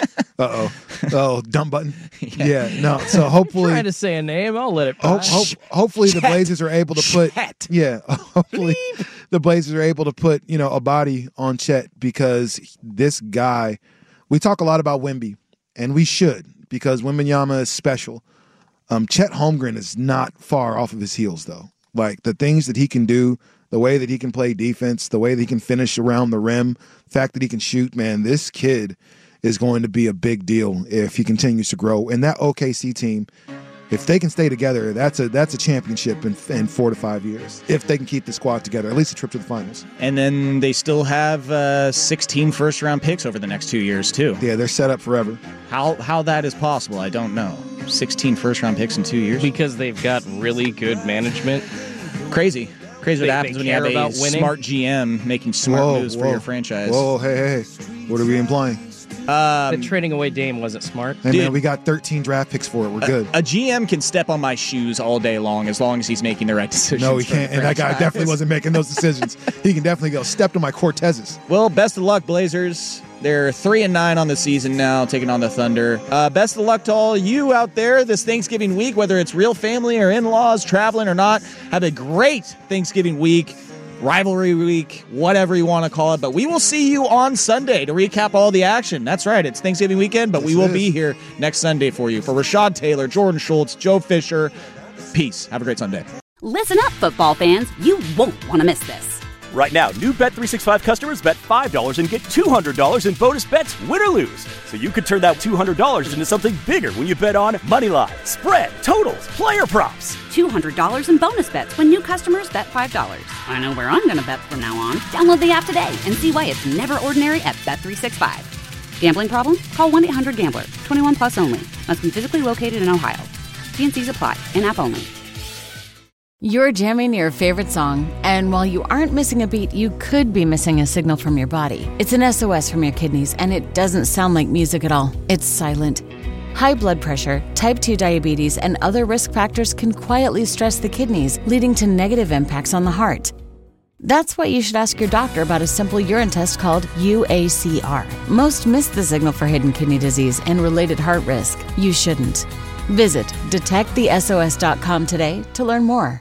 Oh, dumb button. Yeah, no. So hopefully, trying to say a name, I'll let it pass. Hopefully, the Blazers are able to put. Chet. Yeah, hopefully, the Blazers are able to put a body on Chet because this guy. We talk a lot about Wemby, and we should because Wembanyama is special. Chet Holmgren is not far off of his heels, though. Like the things that he can do. The way that he can play defense, the way that he can finish around the rim, the fact that he can shoot, man, this kid is going to be a big deal if he continues to grow. And that OKC team, if they can stay together, that's a championship in 4 to 5 years. If they can keep the squad together, at least a trip to the finals. And then they still have 16 first-round picks over the next 2 years, too. Yeah, they're set up forever. How that is possible, I don't know. 16 first-round picks in 2 years? Because they've got really good management. Crazy what happens when you have a smart GM making smart moves for your franchise. Whoa, hey. What are we implying? That trading away Dame wasn't smart. Hey, man, we got 13 draft picks for it. We're good. A GM can step on my shoes all day long as he's making the right decisions. No, he can't. And that guy definitely wasn't making those decisions. He can definitely go step to my Cortezes. Well, best of luck, Blazers. They're 3-9 on the season now, taking on the Thunder. Best of luck to all you out there this Thanksgiving week, whether it's real family or in-laws, traveling or not. Have a great Thanksgiving week, rivalry week, whatever you want to call it. But we will see you on Sunday to recap all the action. That's right, it's Thanksgiving weekend, but we will be here next Sunday for you. For Rashad Taylor, Jordan Schultz, Joe Fisher, peace. Have a great Sunday. Listen up, football fans. You won't want to miss this. Right now, new Bet365 customers bet $5 and get $200 in bonus bets, win or lose. So you could turn that $200 into something bigger when you bet on moneyline, spread, totals, player props. $200 in bonus bets when new customers bet $5. I know where I'm going to bet from now on. Download the app today and see why it's never ordinary at Bet365. Gambling problem? Call 1-800-GAMBLER. 21 plus only. Must be physically located in Ohio. T&Cs apply. In-app only. You're jamming your favorite song, and while you aren't missing a beat, you could be missing a signal from your body. It's an SOS from your kidneys, and it doesn't sound like music at all. It's silent. High blood pressure, type 2 diabetes, and other risk factors can quietly stress the kidneys, leading to negative impacts on the heart. That's why you should ask your doctor about a simple urine test called UACR. Most miss the signal for hidden kidney disease and related heart risk. You shouldn't. Visit detectthesos.com today to learn more.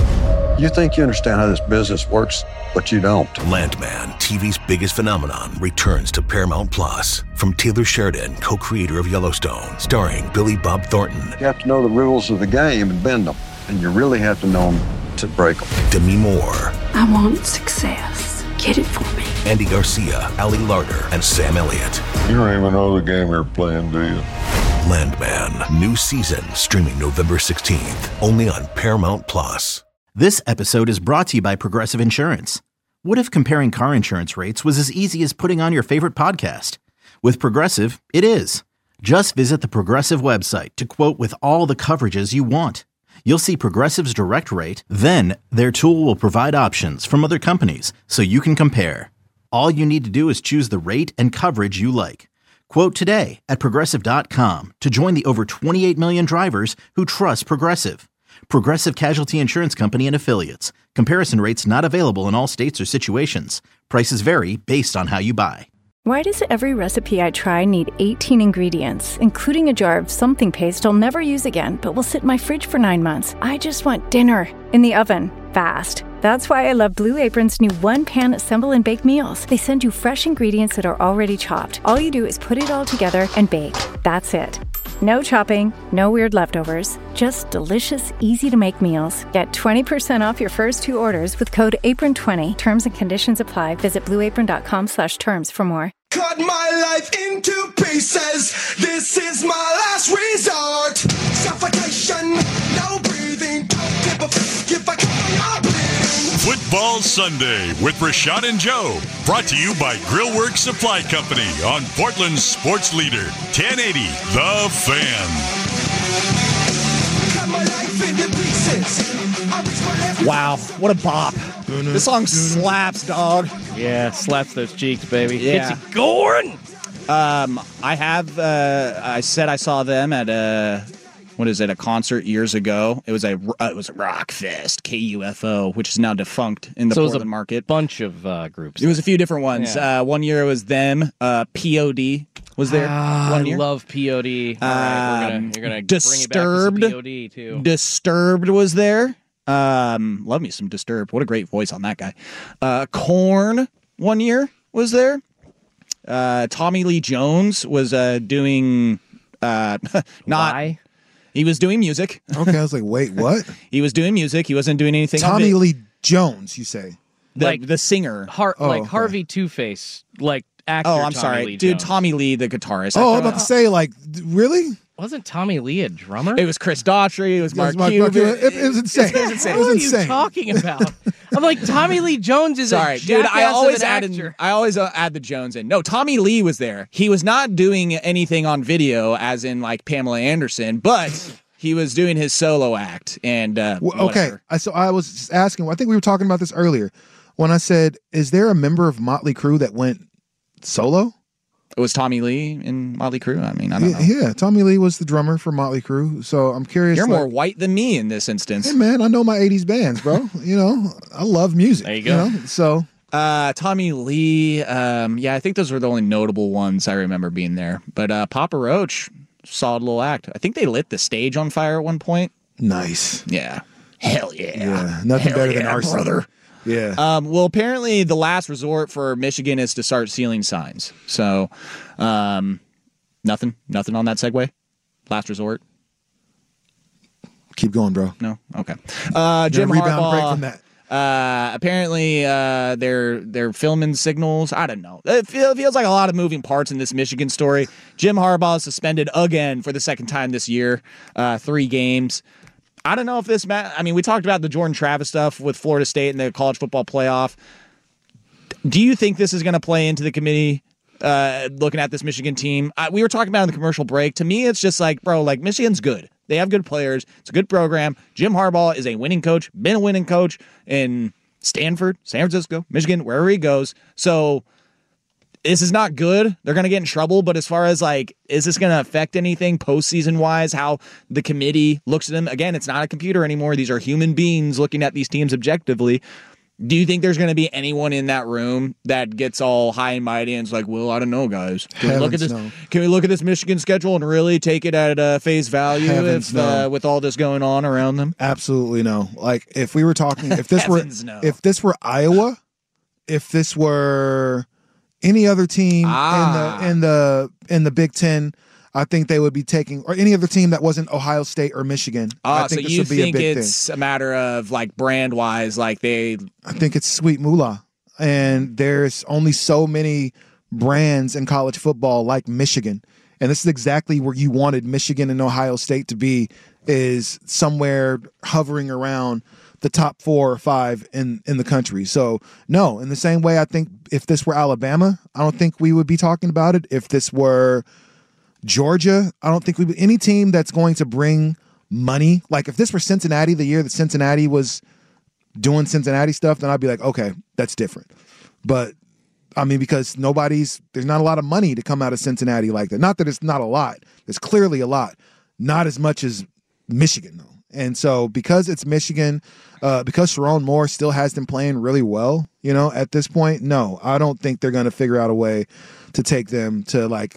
You think you understand how this business works, but you don't. Landman, TV's biggest phenomenon, returns to Paramount Plus. From Taylor Sheridan, co-creator of Yellowstone, starring Billy Bob Thornton. You have to know the rules of the game and bend them, and you really have to know them to break them. Demi Moore. I want success. Get it for me. Andy Garcia, Ali Larter, and Sam Elliott. You don't even know the game you're playing, do you? Landman, new season, streaming November 16th, only on Paramount Plus. This episode is brought to you by Progressive Insurance. What if comparing car insurance rates was as easy as putting on your favorite podcast? With Progressive, it is. Just visit the Progressive website to quote with all the coverages you want. You'll see Progressive's direct rate, then their tool will provide options from other companies so you can compare. All you need to do is choose the rate and coverage you like. Quote today at Progressive.com to join the over 28 million drivers who trust Progressive. Progressive Casualty Insurance Company and Affiliates. Comparison rates not available in all states or situations. Prices vary based on how you buy. Why does every recipe I try need 18 ingredients, including a jar of something paste I'll never use again, but will sit in my fridge for 9 months? I just want dinner in the oven, fast. That's why I love Blue Apron's new one-pan assemble and bake meals. They send you fresh ingredients that are already chopped. All you do is put it all together and bake. That's it. No chopping, no weird leftovers, just delicious, easy-to-make meals. Get 20% off your first 2 orders with code APRON20. Terms and conditions apply. Visit blueapron.com/terms for more. Cut my life into pieces. This is my last resort. Suffocation, no breathing. Don't give a f if I come on bleeding. Football Sunday with Rashad and Joe. Brought to you by Grillworks Supply Company on Portland's sports leader, 1080 The Fan. Cut my life into pieces. Wow, what a bop. This song slaps, dog. Yeah, slaps those cheeks, baby. Yeah. Gets you going. I said I saw them at a concert years ago. It was a Rock Fest, KUFO, which is now defunct in the Portland market. Bunch of groups. It was a few different ones. Yeah. One year it was them. POD was there. One year. I love POD. All right, you're gonna Disturbed. bring me back to some POD too. Disturbed was there. Love me some Disturbed. What a great voice on that guy. Korn 1 year was there. Tommy Lee Jones was doing Why? He was doing music. Okay, I was like, wait, what? He was doing music. He wasn't doing anything. Tommy Lee Jones, you say? The singer. okay. Harvey Two-Face, like actor. Oh, I'm Tommy sorry. Lee Dude, Jones. Tommy Lee, the guitarist. Oh, I'm about to say, like, really? Wasn't Tommy Lee a drummer? It was Chris Daughtry. It was Mark Cuban. It was insane. It was insane. What are you talking about? I'm like, Tommy Lee Jones is Sorry, a dude. jackass I always of an add actor. add the Jones in. No, Tommy Lee was there. He was not doing anything on video, as in like Pamela Anderson, but he was doing his solo act. And okay, so I was just asking. I think we were talking about this earlier when I said, "Is there a member of Motley Crue that went solo?" It was Tommy Lee in Motley Crue. I mean, I don't know. Yeah, Tommy Lee was the drummer for Motley Crue. So I'm curious. You're more white than me in this instance. Hey man, I know my '80s bands, bro. I love music. There you go. So Tommy Lee. Yeah, I think those were the only notable ones I remember being there. But Papa Roach, solid little act. I think they lit the stage on fire at one point. Nice. Yeah. Hell yeah. Yeah. Nothing better than arson, brother. Yeah. Well, apparently the last resort for Michigan is to start sealing signs. So, nothing on that segue. Last resort. Keep going, bro. No. Okay. rebound Jim Harbaugh. break from that. Apparently, they're filming signals. I don't know. It feels like a lot of moving parts in this Michigan story. Jim Harbaugh is suspended again for the second time this year. 3 games. I don't know if this I mean, we talked about the Jordan Travis stuff with Florida State and the college football playoff. Do you think this is going to play into the committee looking at this Michigan team? We were talking about in the commercial break. To me, it's just like, bro, like Michigan's good. They have good players. It's a good program. Jim Harbaugh is a winning coach, been a winning coach in Stanford, San Francisco, Michigan, wherever he goes. So this is not good. They're going to get in trouble. But as far as like, is this going to affect anything postseason wise, how the committee looks at them? Again, it's not a computer anymore. These are human beings looking at these teams objectively. Do you think there's going to be anyone in that room that gets all high and mighty and is like, well, I don't know, guys. Can we look at this? No. Can we look at this Michigan schedule and really take it at face value with all this going on around them? Absolutely no. Like if we were talking, if this no. if this were Iowa, if this were any other team in the Big Ten, I think they would be taking, or any other team that wasn't Ohio State or Michigan. I think so this you would be think a big it's thing. a matter of like brand wise, like they? I think it's sweet moolah, and there's only so many brands in college football like Michigan, and this is exactly where you wanted Michigan and Ohio State to be, is somewhere hovering around the top 4 or 5 in the country. So no, in the same way, I think if this were Alabama, I don't think we would be talking about it. If this were Georgia, I don't think we would. Any team that's going to bring money, like if this were Cincinnati, the year that Cincinnati was doing Cincinnati stuff, then I'd be like, okay, that's different. But I mean, because there's not a lot of money to come out of Cincinnati like that. Not that it's not a lot. There's clearly a lot. Not as much as Michigan, though. And so because it's Michigan, because Sharon Moore still has them playing really well, at this point, no, I don't think they're going to figure out a way to take them to like,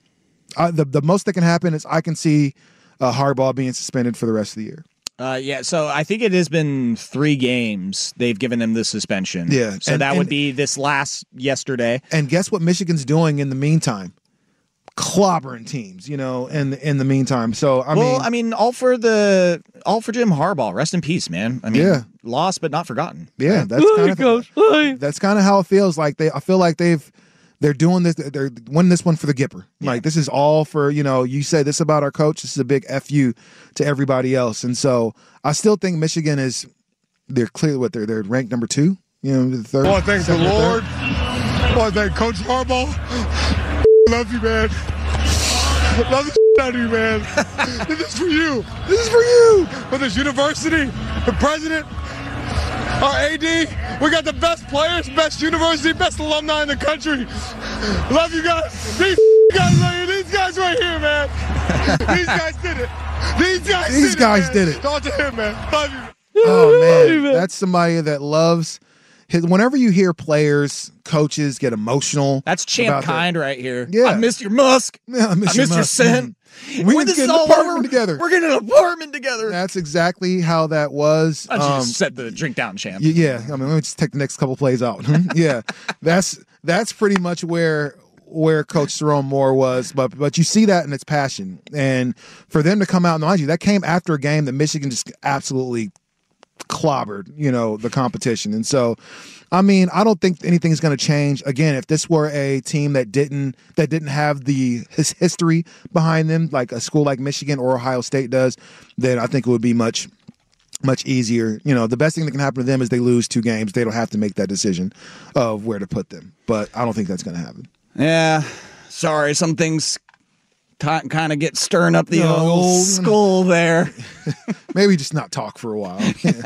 the most that can happen is I can see Harbaugh being suspended for the rest of the year. Yeah, so I think it has been 3 games they've given them the suspension. Yeah. So that would be this yesterday. And guess what Michigan's doing in the meantime? Clobbering teams, in the meantime. So I mean, all for Jim Harbaugh. Rest in peace, man. I mean, yeah. Lost but not forgotten. Yeah, that's kind of how it feels like. I feel like they're doing this. They're winning this one for the Gipper. Yeah. Like this is all for you say this about our coach. This is a big FU to everybody else. And so I still think Michigan they're clearly they're ranked number 2. The third. Oh, thank the Lord. Oh, thank Coach Harbaugh. Love you, man. Love the out of you, man. This is for you. This is for you. For this university, the president, our AD. We got the best players, best university, best alumni in the country. Love you guys. These guys right here, man. These guys did it. These guys did it. Talk to him, man. Love you. Oh, man. That's somebody that loves whenever you hear players, coaches get emotional. That's Champ Kind right here. Yeah. I miss your Musk. Yeah, I miss your scent. We're getting an apartment together. We're getting an apartment together. That's exactly how that was. I just set the drink down, Champ. Yeah. I mean, let me just take the next couple plays out. Yeah. That's pretty much where Coach Sharon Moore was, but you see that in its passion. And for them to come out, and mind you, that came after a game that Michigan just absolutely clobbered, the competition. And so, I mean, I don't think anything's going to change. Again, if this were a team that didn't have his history behind them, like a school like Michigan or Ohio State does, then I think it would be much easier. The best thing that can happen to them is they lose 2 games. They don't have to make that decision of where to put them. But I don't think that's going to happen. Yeah. Sorry, some things kind of get stirring up the old skull there. Maybe just not talk for a while.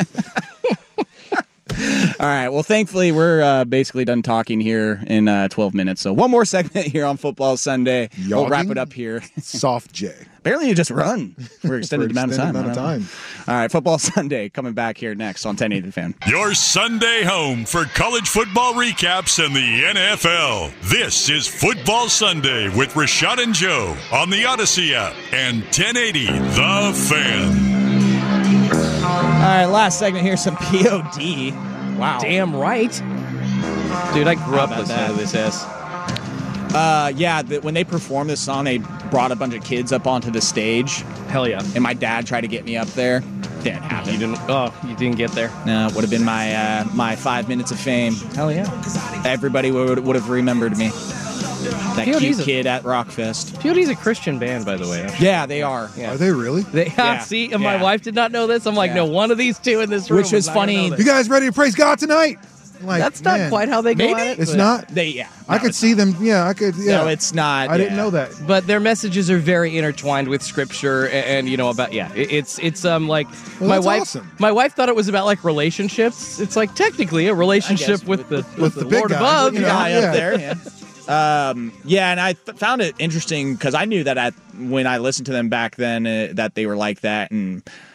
All right. Well, thankfully, we're basically done talking here in 12 minutes. So one more segment here on Football Sunday. We'll wrap it up here. Soft J. Apparently, you just run for extended amount of time. All right. Football Sunday coming back here next on 1080 The Fan. Your Sunday home for college football recaps and the NFL. This is Football Sunday with Rashad and Joe on the Odyssey app and 1080 The Fan. All right, last segment here, some POD. Wow. Damn right. Dude, I grew up listening to this S. When they performed this song, they brought a bunch of kids up onto the stage. Hell yeah. And my dad tried to get me up there. Didn't happen. You didn't get there? No, it would have been my 5 minutes of fame. Hell yeah. Everybody would have remembered me. That POD's cute kid at Rockfest. POD's a Christian band, by the way. Actually. Yeah, they are. Yeah. Are they really? See, and my wife did not know this. I'm like, no, one of these two in this room. Which is funny. You guys ready to praise God tonight? Like, that's not quite how they go at it. It's not? I could see them. Yeah, I could. Yeah. No, it's not. I didn't know that. But their messages are very intertwined with Scripture, and it's like my wife. Awesome. My wife thought it was about like relationships. It's like technically a relationship with the Lord above, the guy up there. Yeah. And I found it interesting because I knew that when I listened to them back then that they were like that, and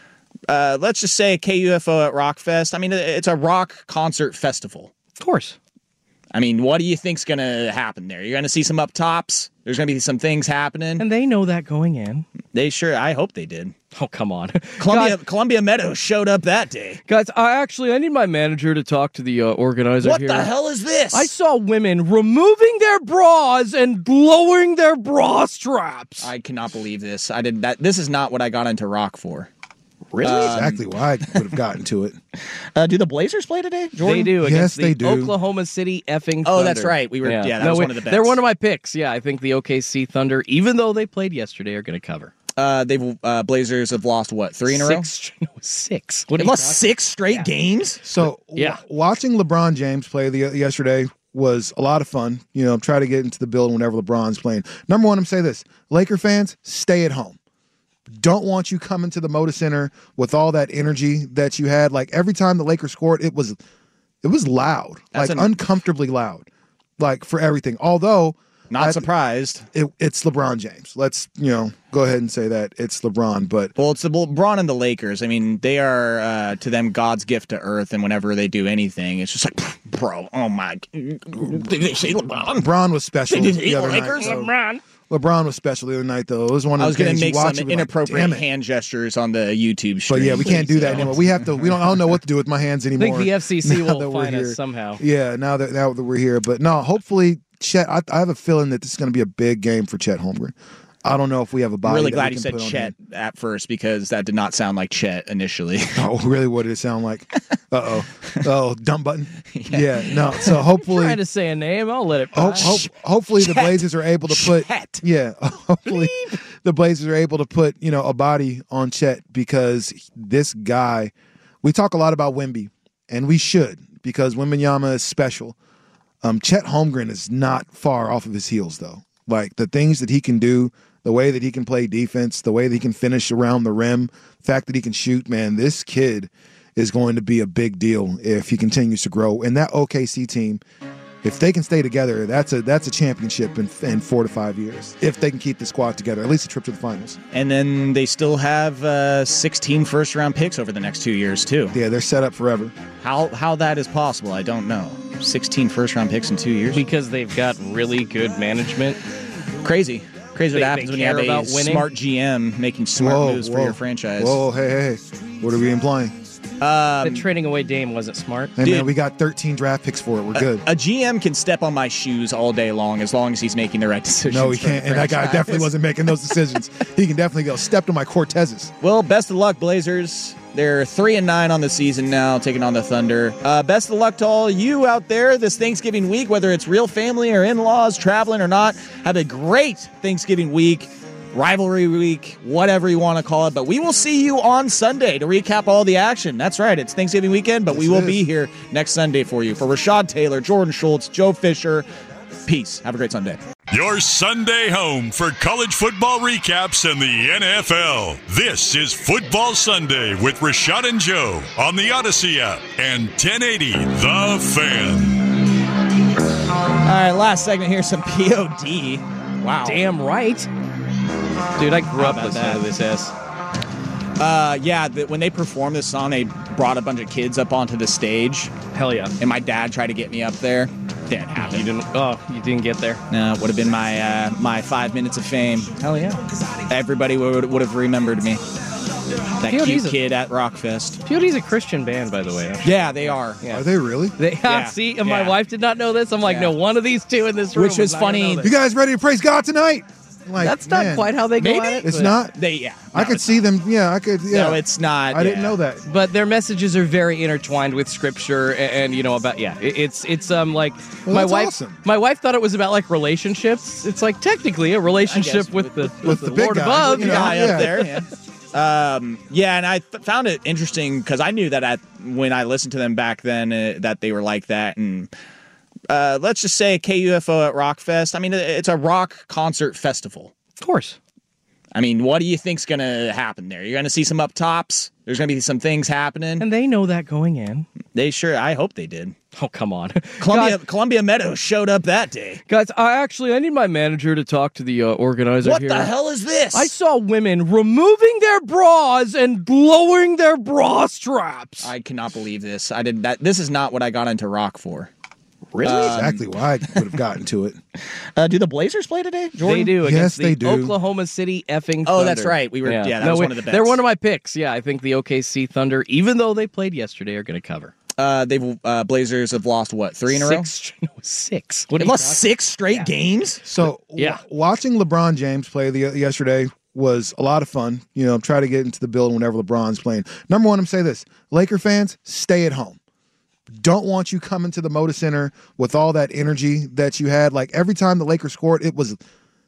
let's just say KUFO at Rockfest. I mean, it's a rock concert festival. Of course. I mean, what do you think's going to happen there? You're going to see some up tops. There's going to be some things happening. And they know that going in. I hope they did. Oh, come on. Columbia Meadows showed up that day. Guys, I need my manager to talk to the organizer What here. the hell is this? I saw women removing their bras and lowering their bra straps. I cannot believe this. I did that. This is not what I got into rock for. Really? Exactly why I would have gotten to it. Do the Blazers play today, Jordan? They do. Yes, Against they the do. Oklahoma City effing Thunder. Oh, that's right. We were. Yeah, that was one of the bets. They're one of my picks. Yeah, I think the OKC Thunder, even though they played yesterday, are going to cover. Blazers have lost what, 3 in a row? Six. They lost 6 straight games. So watching LeBron James play yesterday was a lot of fun. You know, try to get into the building whenever LeBron's playing. Number one, I'm saying this: Laker fans, stay at home. Don't want you coming to the Moda Center with all that energy that you had. Like every time the Lakers scored, it was loud, uncomfortably loud, like for everything. Although not surprised, it's LeBron James. Let's go ahead and say that it's LeBron. But it's the LeBron and the Lakers. I mean, they are to them God's gift to earth, and whenever they do anything, it's just like, bro, oh my! Did they say LeBron? LeBron was special the other Lakers? night. LeBron was special the other night, though. It was one of I was the going to games make you watch some it, inappropriate like, hand gestures on the YouTube stream. But yeah, we can't do that anymore. We have to. I don't know what to do with my hands anymore. I think the FCC now will that we're find here. us somehow. Yeah, now that we're here. But no, hopefully Chet. I have a feeling that this is going to be a big game for Chet Holmgren. I don't know if we have a body. I'm really that glad we you can said put on Chet him. at first, because that did not sound like Chet initially. Oh, really? What did it sound like? Oh, dumb button. Yeah, no. So hopefully, Trying to say a name, I'll let it pass. hopefully the Blazers are able to put. Chet. Yeah, hopefully the Blazers are able to put a body on Chet, because this guy. We talk a lot about Wemby, and we should, because Wembanyama is special. Chet Holmgren is not far off of his heels, though. Like the things that he can do, the way that he can play defense, the way that he can finish around the rim, the fact that he can shoot, man, this kid is going to be a big deal if he continues to grow. And that OKC team, if they can stay together, that's a championship in 4 to 5 years. If they can keep the squad together, at least a trip to the finals. And then they still have 16 first-round picks over the next 2 years, too. Yeah, they're set up forever. How that is possible, I don't know. 16 first-round picks in 2 years? Because they've got really good management. Crazy what happens when you have a smart GM making smart moves for your franchise. Whoa, hey. What are we implying? That trading away Dame wasn't smart. Hey, man, we got 13 draft picks for it. We're good. A GM can step on my shoes all day long as he's making the right decisions. No, he can't. And that guy definitely wasn't making those decisions. He can definitely go stepped on my Cortezes. Well, best of luck, Blazers. They're 3-9 on the season now, taking on the Thunder. Best of luck to all you out there this Thanksgiving week, whether it's real family or in-laws, traveling or not. Have a great Thanksgiving week, rivalry week, whatever you want to call it. But we will see you on Sunday to recap all the action. That's right, it's Thanksgiving weekend, but we will be here next Sunday for you. For Rashad Taylor, Jordan Schultz, Joe Fisher, peace. Have a great Sunday. Your Sunday home for college football recaps and the NFL. This is Football Sunday with Rashad and Joe on the Odyssey app and 1080 The Fan. All right, last segment here, some POD. Wow. Damn right. Dude, I grew up listening to this ass. When they performed this song, they brought a bunch of kids up onto the stage. Hell yeah. And my dad tried to get me up there. Didn't happen. You didn't get there? No, it would have been my 5 minutes of fame. Hell yeah. Everybody would have remembered me. That POD's cute kid at Rockfest. POD's a Christian band, by the way. Yeah, they are. Yeah. Are they really? See, and my wife did not know this. I'm like, no, one of these two in this room. Which was funny. You guys ready to praise God tonight? Like, that's not quite how they go at it. It's not? I could see them. Yeah, I could. Yeah. No, it's not. I didn't know that. But their messages are very intertwined with scripture and about, it's like well, my that's wife. Awesome. My wife thought it was about like relationships. It's like technically a relationship with the big Lord guy, above. the guy up there. Yeah. And I found it interesting because I knew that when I listened to them back then that they were like that. And let's just say KUFO at Rockfest. I mean, it's a rock concert festival. Of course. I mean, what do you think's going to happen there? You're going to see some up tops. There's going to be some things happening. And they know that going in. I hope they did. Oh, come on. Columbia Meadows showed up that day. Guys, I need my manager to talk to the organizer What here. the hell is this? I saw women removing their bras and lowering their bra straps. I cannot believe this. I did that. This is not what I got into rock for. Really? Exactly why I would have gotten to it. Do the Blazers play today, Jordan? They do. Yes, Against they the do. Oklahoma City effing Thunder. Oh, that's right. We were. Yeah, that was one of the bets. They're one of my picks. Yeah, I think the OKC Thunder, even though they played yesterday, are going to cover. Blazers have lost what, 3 in a row? Six. They've lost 6 straight games. So watching LeBron James play yesterday was a lot of fun. Try to get into the building whenever LeBron's playing. Number one, I'm saying this: Laker fans, stay at home. Don't want you coming to the Moda Center with all that energy that you had. Like every time the Lakers scored, it was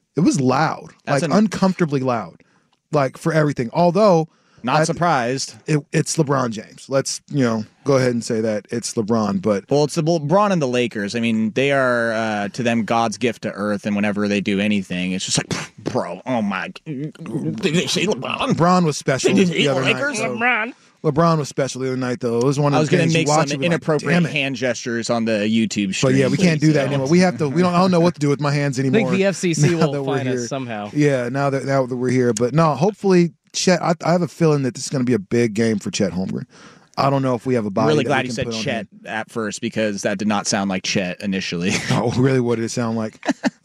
loud, uncomfortably loud, like for everything. Although not surprised, it's LeBron James. Let's go ahead and say that it's LeBron. But it's the LeBron and the Lakers. I mean, they are to them God's gift to earth, and whenever they do anything, it's just like, bro, oh my! Did they say LeBron? LeBron was special the other Lakers? night. LeBron was special the other night, though. It was one of the things you watch. I was going to make some inappropriate hand gestures on the YouTube stream. But yeah, we can't do that anymore. We have to. I don't know what to do with my hands anymore. I think the FCC will find us somehow. Yeah, now that we're here. But no, hopefully, Chet. I have a feeling that this is going to be a big game for Chet Holmgren. I don't know if we have a body. I'm really glad you said Chet at first, because that did not sound like Chet initially. Oh, really? What did it sound like?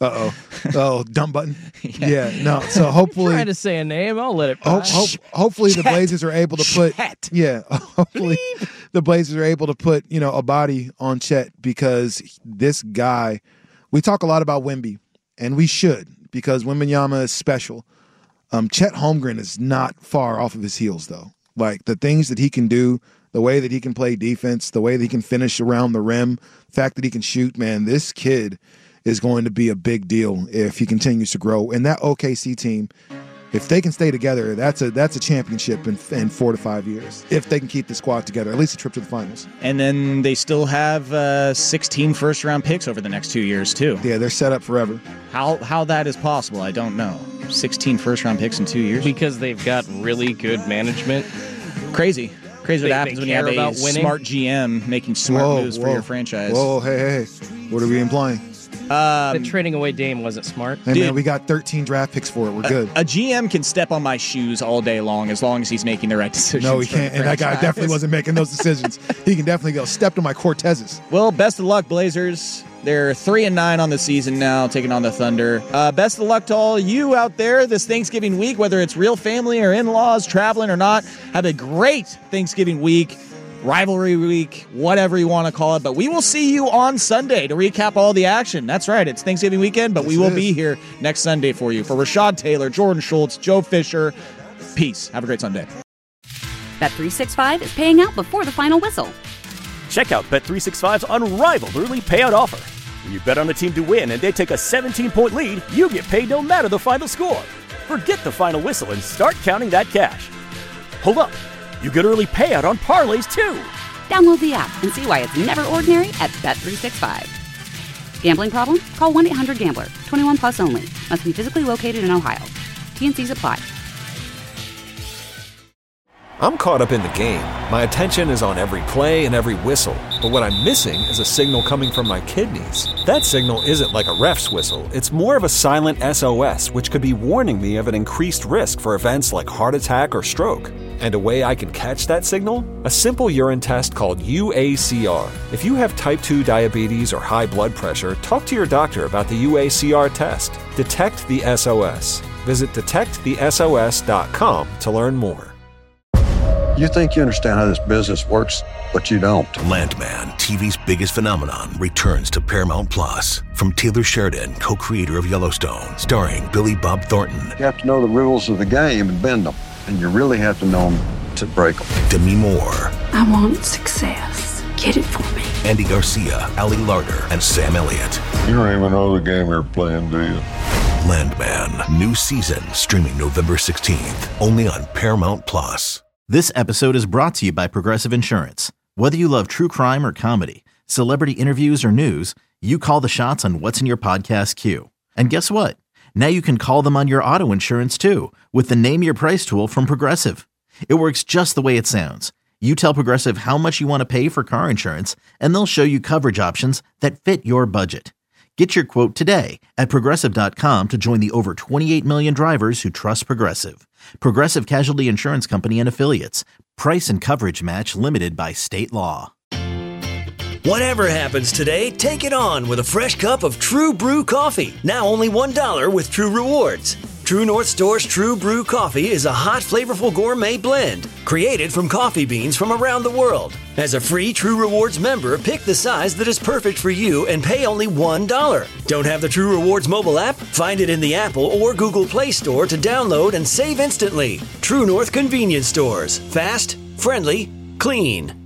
Oh, dumb button. Yeah, no. So hopefully, trying to say a name, I'll let it pass. Hopefully, the Blazers are able to put. Yeah, hopefully, the Blazers are able to put a body on Chet, because this guy. We talk a lot about Wemby, and we should, because Wembanyama is special. Chet Holmgren is not far off of his heels, though. Like the things that he can do. The way that he can play defense, the way that he can finish around the rim, the fact that he can shoot, man, this kid is going to be a big deal if he continues to grow. And that OKC team, if they can stay together, that's a championship in 4 to 5 years. If they can keep the squad together, at least a trip to the finals. And then they still have 16 first-round picks over the next 2 years, too. Yeah, they're set up forever. How that is possible, I don't know. 16 first-round picks in 2 years? Because they've got really good management. Crazy what happens when you have a smart GM making smart moves for your franchise. Whoa, hey. What are we implying? That trading away Dame wasn't smart. Hey, man, we got 13 draft picks for it. We're good. A GM can step on my shoes all day long as he's making the right decisions. No, he can't. And that guy definitely wasn't making those decisions. He can definitely go step on my Cortezes. Well, best of luck, Blazers. They're 3-9 on the season now, taking on the Thunder. Best of luck to all you out there this Thanksgiving week, whether it's real family or in-laws, traveling or not. Have a great Thanksgiving week, rivalry week, whatever you want to call it. But we will see you on Sunday to recap all the action. That's right, it's Thanksgiving weekend, but we will be here next Sunday for you. For Rashad Taylor, Jordan Schultz, Joe Fisher, peace. Have a great Sunday. Bet365 is paying out before the final whistle. Check out Bet365's unrivaled early payout offer. When you bet on a team to win and they take a 17-point lead, you get paid no matter the final score. Forget the final whistle and start counting that cash. Hold up. You get early payout on parlays, too. Download the app and see why it's never ordinary at Bet365. Gambling problem? Call 1-800-GAMBLER. 21 plus only. Must be physically located in Ohio. T&Cs apply. I'm caught up in the game. My attention is on every play and every whistle. But what I'm missing is a signal coming from my kidneys. That signal isn't like a ref's whistle. It's more of a silent SOS, which could be warning me of an increased risk for events like heart attack or stroke. And a way I can catch that signal? A simple urine test called UACR. If you have type 2 diabetes or high blood pressure, talk to your doctor about the UACR test. Detect the SOS. Visit detectthesos.com to learn more. You think you understand how this business works, but you don't. Landman, TV's biggest phenomenon, returns to Paramount Plus. From Taylor Sheridan, co-creator of Yellowstone, starring Billy Bob Thornton. You have to know the rules of the game and bend them. And you really have to know them to break them. Demi Moore. I want success. Get it for me. Andy Garcia, Ali Larter, and Sam Elliott. You don't even know the game you're playing, do you? Landman, new season, streaming November 16th, only on Paramount Plus. This episode is brought to you by Progressive Insurance. Whether you love true crime or comedy, celebrity interviews or news, you call the shots on what's in your podcast queue. And guess what? Now you can call them on your auto insurance too with the Name Your Price tool from Progressive. It works just the way it sounds. You tell Progressive how much you want to pay for car insurance, and they'll show you coverage options that fit your budget. Get your quote today at Progressive.com to join the over 28 million drivers who trust Progressive. Progressive Casualty Insurance Company and Affiliates. Price and coverage match limited by state law. Whatever happens today, take it on with a fresh cup of True Brew coffee. Now only $1 with True Rewards. True North Store's True Brew coffee is a hot, flavorful gourmet blend created from coffee beans from around the world. As a free True Rewards member, pick the size that is perfect for you and pay only $1. Don't have the True Rewards mobile app? Find it in the Apple or Google Play Store to download and save instantly. True North Convenience Stores. Fast, friendly, clean.